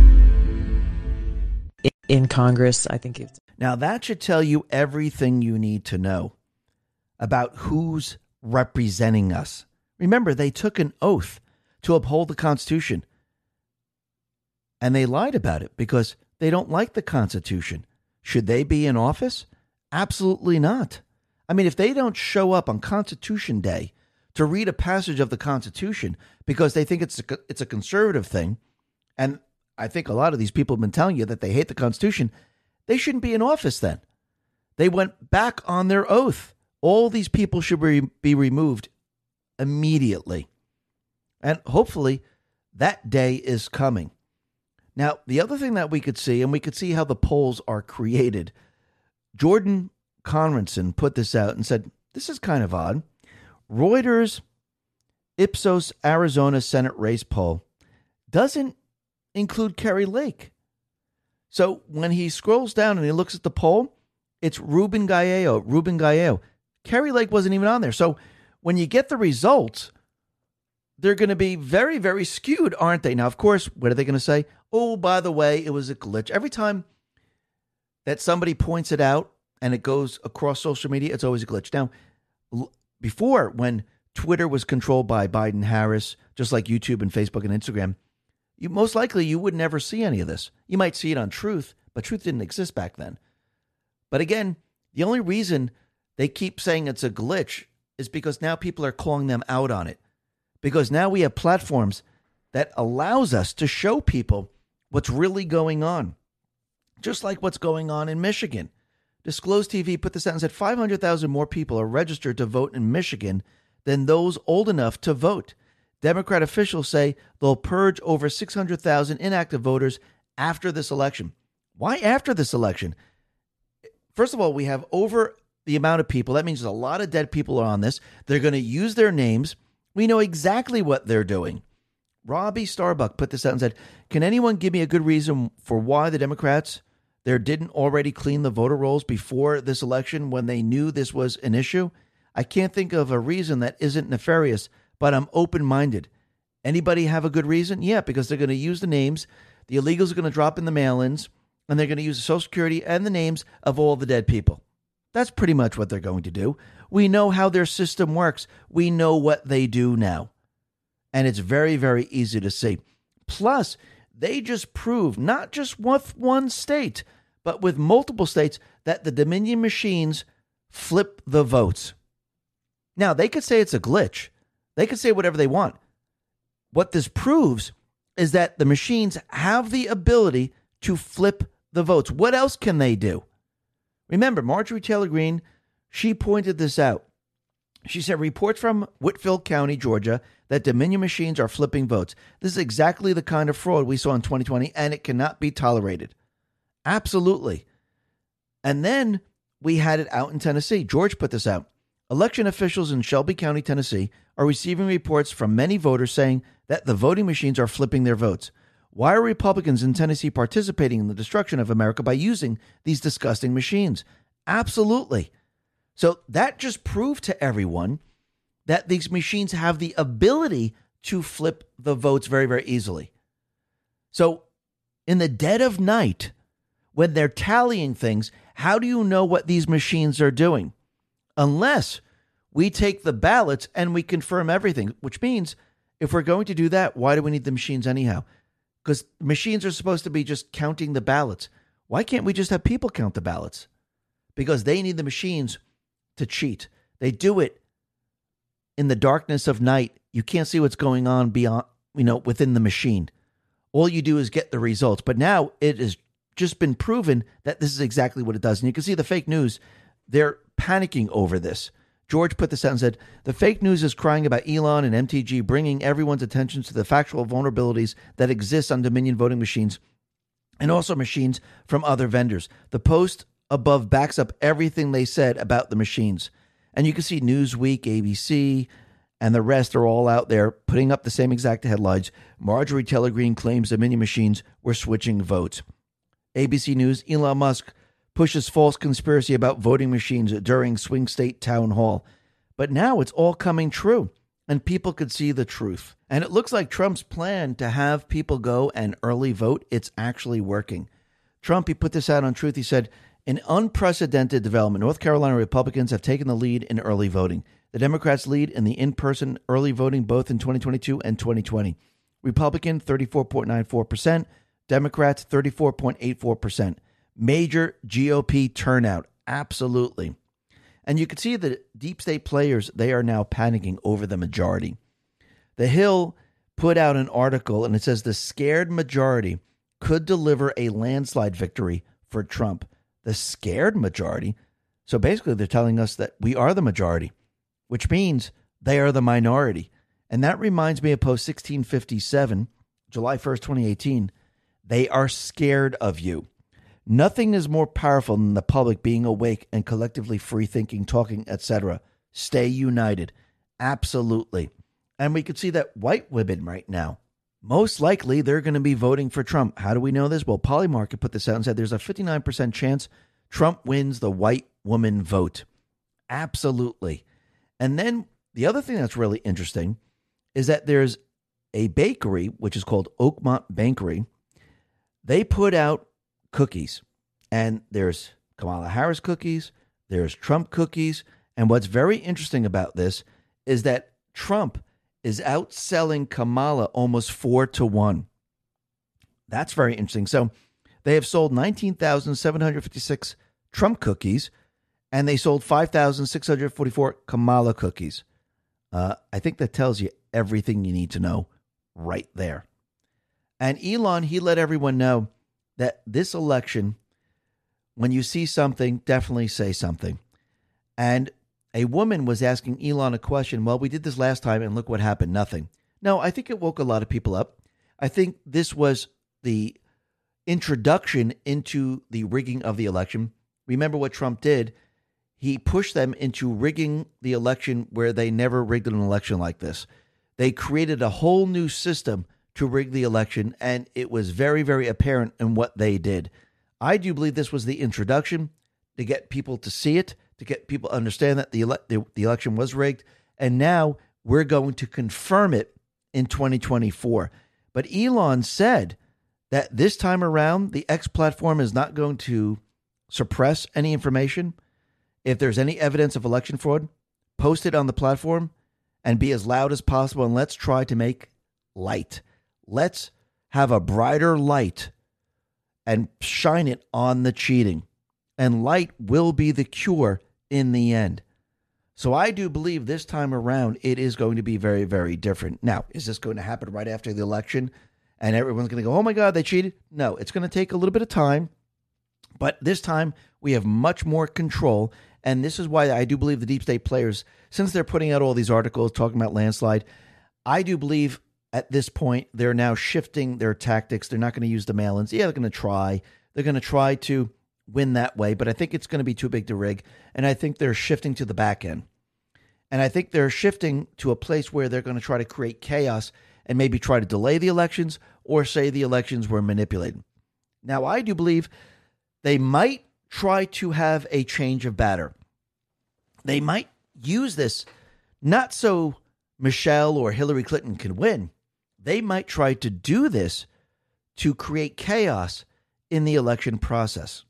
In Congress, I think it's... Now, that should tell you everything you need to know about who's representing us. Remember, they took an oath to uphold the Constitution. And they lied about it because they don't like the Constitution. Should they be in office? Absolutely not. I mean, if they don't show up on Constitution Day to read a passage of the Constitution because they think it's a, it's a conservative thing, and I think a lot of these people have been telling you that they hate the Constitution, they shouldn't be in office then. They went back on their oath. All these people should be, be removed immediately. And hopefully that day is coming. Now, the other thing that we could see, and we could see how the polls are created, Jordan Conradson put this out and said, this is kind of odd. Reuters Ipsos Arizona Senate race poll doesn't include Kari Lake. So when he scrolls down and he looks at the poll, it's Ruben Gallo. Ruben Gallo. Kari Lake wasn't even on there. So when you get the results, they're going to be very, very skewed, aren't they? Now, of course, what are they going to say? Oh, by the way, it was a glitch. Every time that somebody points it out and it goes across social media, it's always a glitch. Now, before, when Twitter was controlled by Biden Harris, just like YouTube and Facebook and Instagram, you most likely you would never see any of this. You might see it on Truth, but Truth didn't exist back then. But again, the only reason they keep saying it's a glitch is because now people are calling them out on it. Because now we have platforms that allows us to show people what's really going on. Just like what's going on in Michigan. Disclosed T V put this out and said five hundred thousand more people are registered to vote in Michigan than those old enough to vote. Democrat officials say they'll purge over six hundred thousand inactive voters after this election. Why after this election? First of all, we have over the amount of people. That means there's a lot of dead people on this. They're going to use their names. We know exactly what they're doing. Robbie Starbuck put this out and said, can anyone give me a good reason for why the Democrats there didn't already clean the voter rolls before this election when they knew this was an issue? I can't think of a reason that isn't nefarious, but I'm open-minded. Anybody have a good reason? Yeah, because they're going to use the names. The illegals are going to drop in the mail-ins, and they're going to use the Social Security and the names of all the dead people. That's pretty much what they're going to do. We know how their system works. We know what they do now. And it's very, very easy to see. Plus, they just proved, not just with one state, but with multiple states, that the Dominion machines flip the votes. Now, they could say it's a glitch. They could say whatever they want. What this proves is that the machines have the ability to flip the votes. What else can they do? Remember, Marjorie Taylor Greene, she pointed this out. She said reports from Whitfield County, Georgia, that Dominion machines are flipping votes. This is exactly the kind of fraud we saw in twenty twenty, and it cannot be tolerated. Absolutely. And then we had it out in Tennessee. George put this out. Election officials in Shelby County, Tennessee, are receiving reports from many voters saying that the voting machines are flipping their votes. Why are Republicans in Tennessee participating in the destruction of America by using these disgusting machines? Absolutely. So that just proved to everyone that these machines have the ability to flip the votes very, very easily. So in the dead of night, when they're tallying things, how do you know what these machines are doing? Unless we take the ballots and we confirm everything, which means if we're going to do that, why do we need the machines anyhow? Because machines are supposed to be just counting the ballots. Why can't we just have people count the ballots? Because they need the machines to cheat. They do it in the darkness of night. You can't see what's going on beyond, you know, within the machine. All you do is get the results. But now it has just been proven that this is exactly what it does. And you can see the fake news. They're panicking over this. George put this out and said, the fake news is crying about Elon and M T G bringing everyone's attention to the factual vulnerabilities that exist on Dominion voting machines and also machines from other vendors. The post above backs up everything they said about the machines. And you can see Newsweek, A B C, and the rest are all out there putting up the same exact headlines. Marjorie Taylor Greene claims Dominion machines were switching votes. A B C News, Elon Musk pushes false conspiracy about voting machines during swing state town hall. But now it's all coming true, and people could see the truth. And it looks like Trump's plan to have people go and early vote, it's actually working. Trump, he put this out on Truth. He said, an unprecedented development. North Carolina Republicans have taken the lead in early voting. The Democrats lead in the in-person early voting both in twenty twenty-two and twenty twenty. Republican, thirty-four point nine four percent. Democrats, thirty-four point eight four percent. Major G O P turnout. Absolutely. And you can see that deep state players, they are now panicking over the majority. The Hill put out an article and it says the scared majority could deliver a landslide victory for Trump. The scared majority. So basically they're telling us that we are the majority, which means they are the minority. And that reminds me of Post sixteen fifty-seven, July first, twenty eighteen. They are scared of you. Nothing is more powerful than the public being awake and collectively free thinking, talking, et cetera. Stay united. Absolutely. And we could see that white women right now, most likely they're going to be voting for Trump. How do we know this? Well, Polymarket put this out and said there's a fifty-nine percent chance Trump wins the white woman vote. Absolutely. And then the other thing that's really interesting is that there's a bakery, which is called Oakmont Bakery. They put out cookies, and there's Kamala Harris cookies, there's Trump cookies. And what's very interesting about this is that Trump is outselling Kamala almost four to one. That's very interesting. So they have sold nineteen thousand seven hundred fifty-six Trump cookies, and they sold five thousand six hundred forty-four Kamala cookies. Uh, I think that tells you everything you need to know right there. And Elon, he let everyone know that this election when you see something, definitely say something. And a woman was asking Elon a question. Well, we did this last time and look what happened. Nothing. No, I think it woke a lot of people up. I think this was the introduction into the rigging of the election. Remember what Trump did? He pushed them into rigging the election where they never rigged an election like this. They created a whole new system to rig the election, and it was very, very apparent in what they did. I do believe this was the introduction to get people to see it, to get people to understand that the, ele- the, the election was rigged, and now we're going to confirm it in twenty twenty-four. But Elon said that this time around, the X platform is not going to suppress any information. If there's any evidence of election fraud, post it on the platform and be as loud as possible. And let's try to make light. Let's have a brighter light and shine it on the cheating. And light will be the cure in the end. So I do believe this time around, it is going to be very, very different. Now, is this going to happen right after the election and everyone's going to go, oh my God, they cheated? No, it's going to take a little bit of time. But this time we have much more control. And this is why I do believe the deep state players, since they're putting out all these articles talking about landslide, I do believe at this point they're now shifting their tactics. They're not going to use the mail-ins. Yeah, they're going to try. They're going to try to win that way. But I think it's going to be too big to rig. And I think they're shifting to the back end. And I think they're shifting to a place where they're going to try to create chaos and maybe try to delay the elections or say the elections were manipulated. Now, I do believe they might try to have a change of batter. They might use this not so Michelle or Hillary Clinton can win. They might try to do this to create chaos in the election process.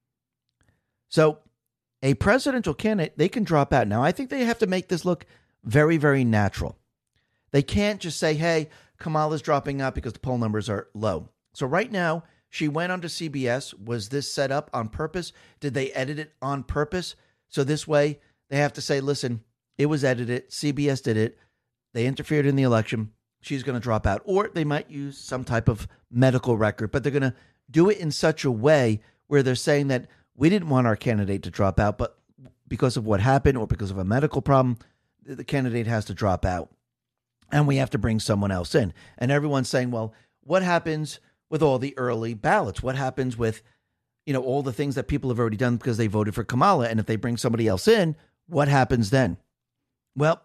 So a presidential candidate, they can drop out. Now, I think they have to make this look very, very natural. They can't just say, hey, Kamala's dropping out because the poll numbers are low. So right now, she went onto C B S. Was this set up on purpose? Did they edit it on purpose? So this way, they have to say, listen, it was edited. C B S did it. They interfered in the election. She's going to drop out. Or they might use some type of medical record, but they're going to do it in such a way where they're saying that we didn't want our candidate to drop out, but because of what happened or because of a medical problem, the candidate has to drop out. And we have to bring someone else in. And everyone's saying, well, what happens with all the early ballots? What happens with, you know, all the things that people have already done because they voted for Kamala? And if they bring somebody else in, what happens then? Well,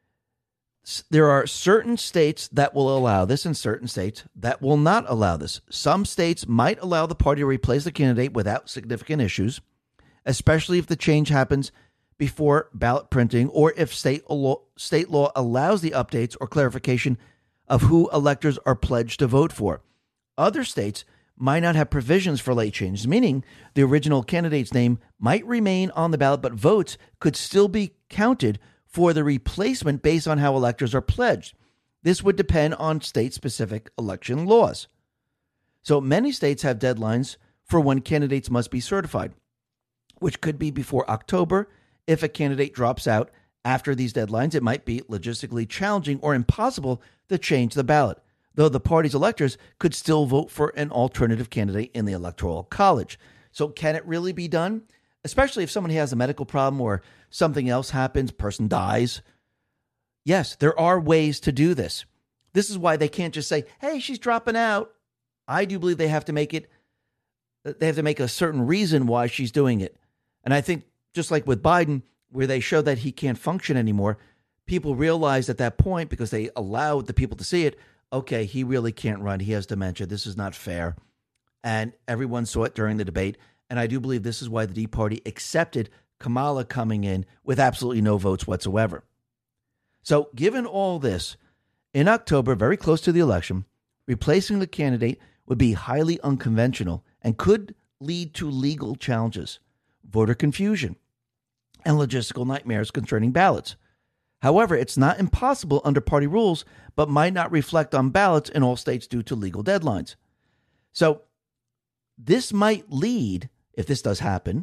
there are certain states that will allow this and certain states that will not allow this. Some states might allow the party to replace the candidate without significant issues, especially if the change happens before ballot printing or if state law, state law allows the updates or clarification of who electors are pledged to vote for. Other states might not have provisions for late changes, meaning the original candidate's name might remain on the ballot, but votes could still be counted for the replacement based on how electors are pledged. This would depend on state-specific election laws. So many states have deadlines for when candidates must be certified, which could be before October. If a candidate drops out after these deadlines, it might be logistically challenging or impossible to change the ballot, though the party's electors could still vote for an alternative candidate in the Electoral College. So can it really be done? Especially if somebody has a medical problem or something else happens, person dies. Yes, there are ways to do this. This is why they can't just say, hey, she's dropping out. I do believe they have to make it, they have to make a certain reason why she's doing it. And I think just like with Biden, where they show that he can't function anymore, people realized at that point, because they allowed the people to see it, okay, he really can't run. He has dementia. This is not fair. And everyone saw it during the debate. And I do believe this is why the Tea Party accepted Kamala coming in with absolutely no votes whatsoever. So given all this, in October, very close to the election, replacing the candidate would be highly unconventional and could lead to legal challenges, voter confusion, and logistical nightmares concerning ballots. However, it's not impossible under party rules, but might not reflect on ballots in all states due to legal deadlines. So this might lead, if this does happen,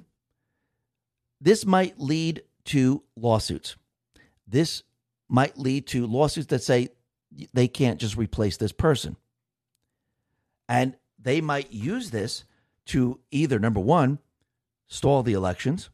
this might lead to lawsuits. This might lead to lawsuits that say they can't just replace this person. And they might use this to either, number one, stall the elections.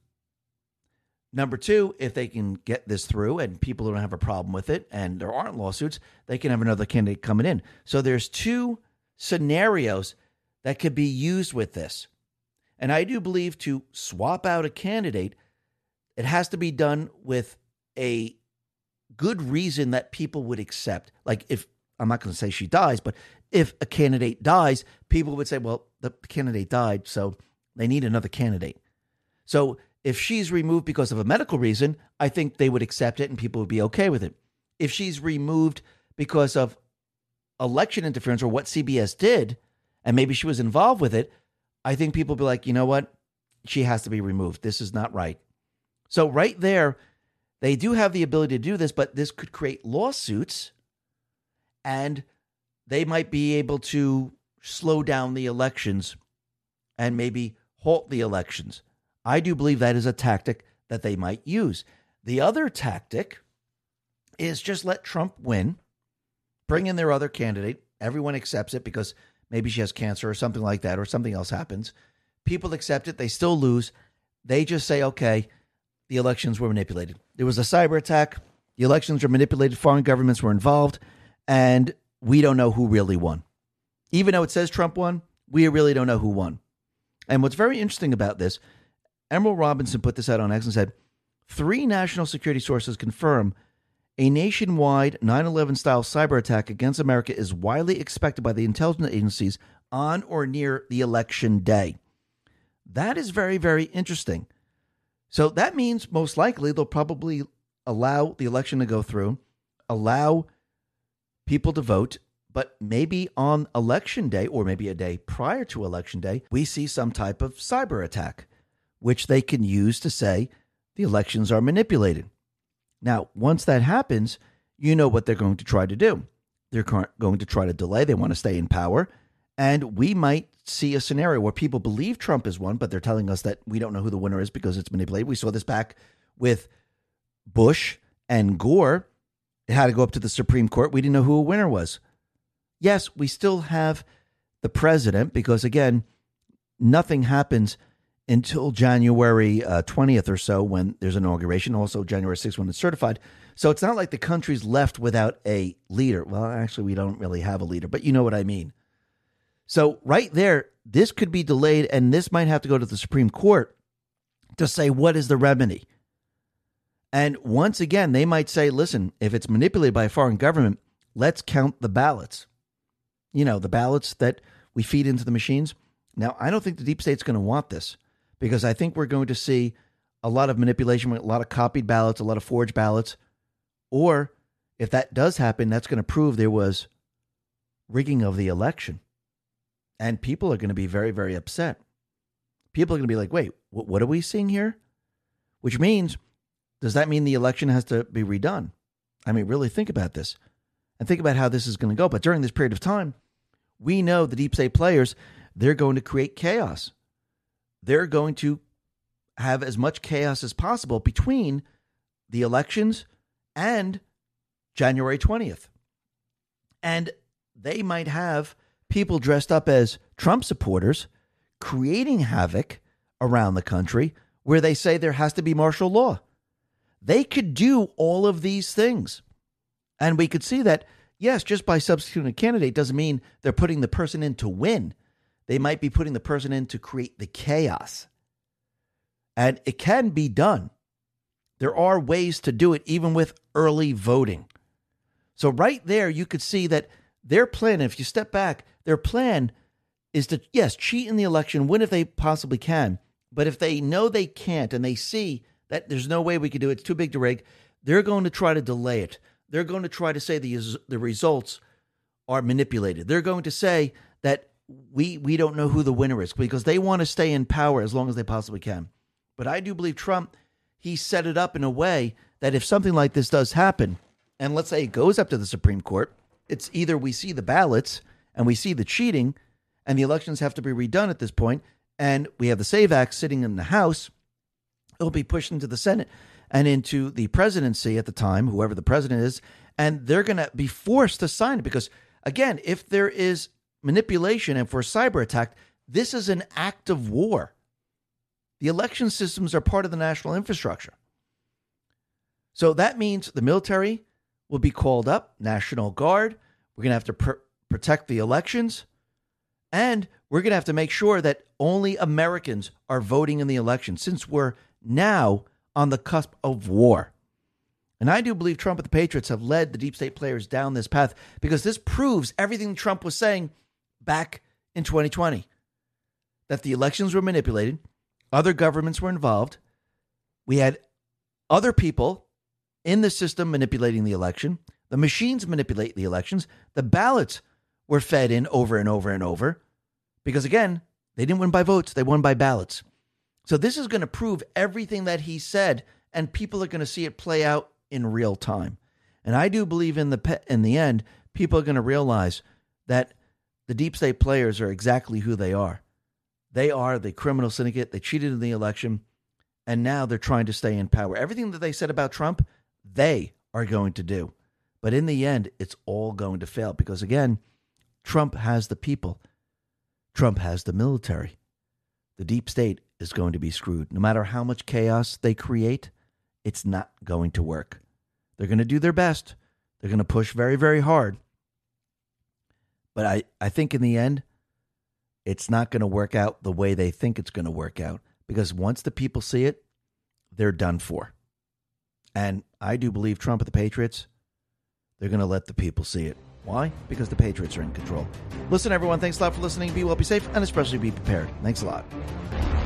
Number two, if they can get this through and people don't have a problem with it and there aren't lawsuits, they can have another candidate coming in. So there's two scenarios that could be used with this. And I do believe to swap out a candidate, it has to be done with a good reason that people would accept. Like if, I'm not going to say she dies, but if a candidate dies, people would say, well, the candidate died, so they need another candidate. So if she's removed because of a medical reason, I think they would accept it and people would be okay with it. If she's removed because of election interference or what C B S did, and maybe she was involved with it, I think people would be like, you know what? She has to be removed. This is not right. So right there, they do have the ability to do this, but this could create lawsuits and they might be able to slow down the elections and maybe halt the elections. I do believe that is a tactic that they might use. The other tactic is just let Trump win, bring in their other candidate. Everyone accepts it because maybe she has cancer or something like that, or something else happens. People accept it. They still lose. They just say, okay, the elections were manipulated. There was a cyber attack. The elections were manipulated. Foreign governments were involved. And we don't know who really won. Even though it says Trump won, we really don't know who won. And what's very interesting about this, Emerald Robinson put this out on X and said, three national security sources confirm a nationwide nine eleven style cyber attack against America is widely expected by the intelligence agencies on or near the election day. That is very, very interesting. So that means most likely they'll probably allow the election to go through, allow people to vote, but maybe on election day or maybe a day prior to election day, we see some type of cyber attack, which they can use to say the elections are manipulated. Now, once that happens, you know what they're going to try to do. They're going to try to delay. They want to stay in power. And we might see a scenario where people believe Trump has won, but they're telling us that we don't know who the winner is because it's manipulated. We saw this back with Bush and Gore. It had to go up to the Supreme Court. We didn't know who a winner was. Yes, we still have the president because, again, nothing happens until January uh, twentieth or so when there's an inauguration. Also, January sixth when it's certified. So it's not like the country's left without a leader. Well, actually, we don't really have a leader, but you know what I mean. So right there, this could be delayed, and this might have to go to the Supreme Court to say what is the remedy. And once again, they might say, listen, if it's manipulated by a foreign government, let's count the ballots. You know, the ballots that we feed into the machines. Now, I don't think the deep state's going to want this because I think we're going to see a lot of manipulation, a lot of copied ballots, a lot of forged ballots. Or if that does happen, that's going to prove there was rigging of the election. And people are going to be very, very upset. People are going to be like, wait, what are we seeing here? Which means, does that mean the election has to be redone? I mean, really think about this and think about how this is going to go. But during this period of time, we know the deep state players, they're going to create chaos. They're going to have as much chaos as possible between the elections and January twentieth. And they might have people dressed up as Trump supporters creating havoc around the country where they say there has to be martial law. They could do all of these things. And we could see that, yes, just by substituting a candidate doesn't mean they're putting the person in to win. They might be putting the person in to create the chaos. And it can be done. There are ways to do it, even with early voting. So right there, you could see that their plan, if you step back, their plan is to, yes, cheat in the election, win if they possibly can. But if they know they can't and they see that there's no way we could do it, it's too big to rig, they're going to try to delay it. They're going to try to say the, the results are manipulated. They're going to say that we, we don't know who the winner is because they want to stay in power as long as they possibly can. But I do believe Trump, he set it up in a way that if something like this does happen, and let's say it goes up to the Supreme Court, it's either we see the ballots and we see the cheating and the elections have to be redone at this point, and we have the SAVE Act sitting in the House, it'll be pushed into the Senate and into the presidency at the time, whoever the president is, and they're going to be forced to sign it because, again, if there is manipulation and for a cyber attack, this is an act of war. The election systems are part of the national infrastructure. So that means the military will be called up, National Guard. We're going to have to pr- protect the elections. And we're going to have to make sure that only Americans are voting in the election, since we're now on the cusp of war. And I do believe Trump and the Patriots have led the deep state players down this path, because this proves everything Trump was saying back in twenty twenty, that the elections were manipulated, other governments were involved, we had other people in the system manipulating the election, the machines manipulate the elections, the ballots were fed in over and over and over, because again, they didn't win by votes, they won by ballots. So this is going to prove everything that he said, and people are going to see it play out in real time. And I do believe in the pe- in the end, people are going to realize that the deep state players are exactly who they are. They are the criminal syndicate. They cheated in the election, and now they're trying to stay in power. Everything that they said about Trump, they are going to do. But in the end, it's all going to fail, because again, Trump has the people. Trump has the military. The deep state is going to be screwed. No matter how much chaos they create, it's not going to work. They're going to do their best. They're going to push very, very hard. But I, I think in the end, it's not going to work out the way they think it's going to work out. Because once the people see it, they're done for. And I do believe Trump and the Patriots, they're going to let the people see it. Why? Because the Patriots are in control. Listen, everyone, thanks a lot for listening. Be well, be safe, and especially be prepared. Thanks a lot.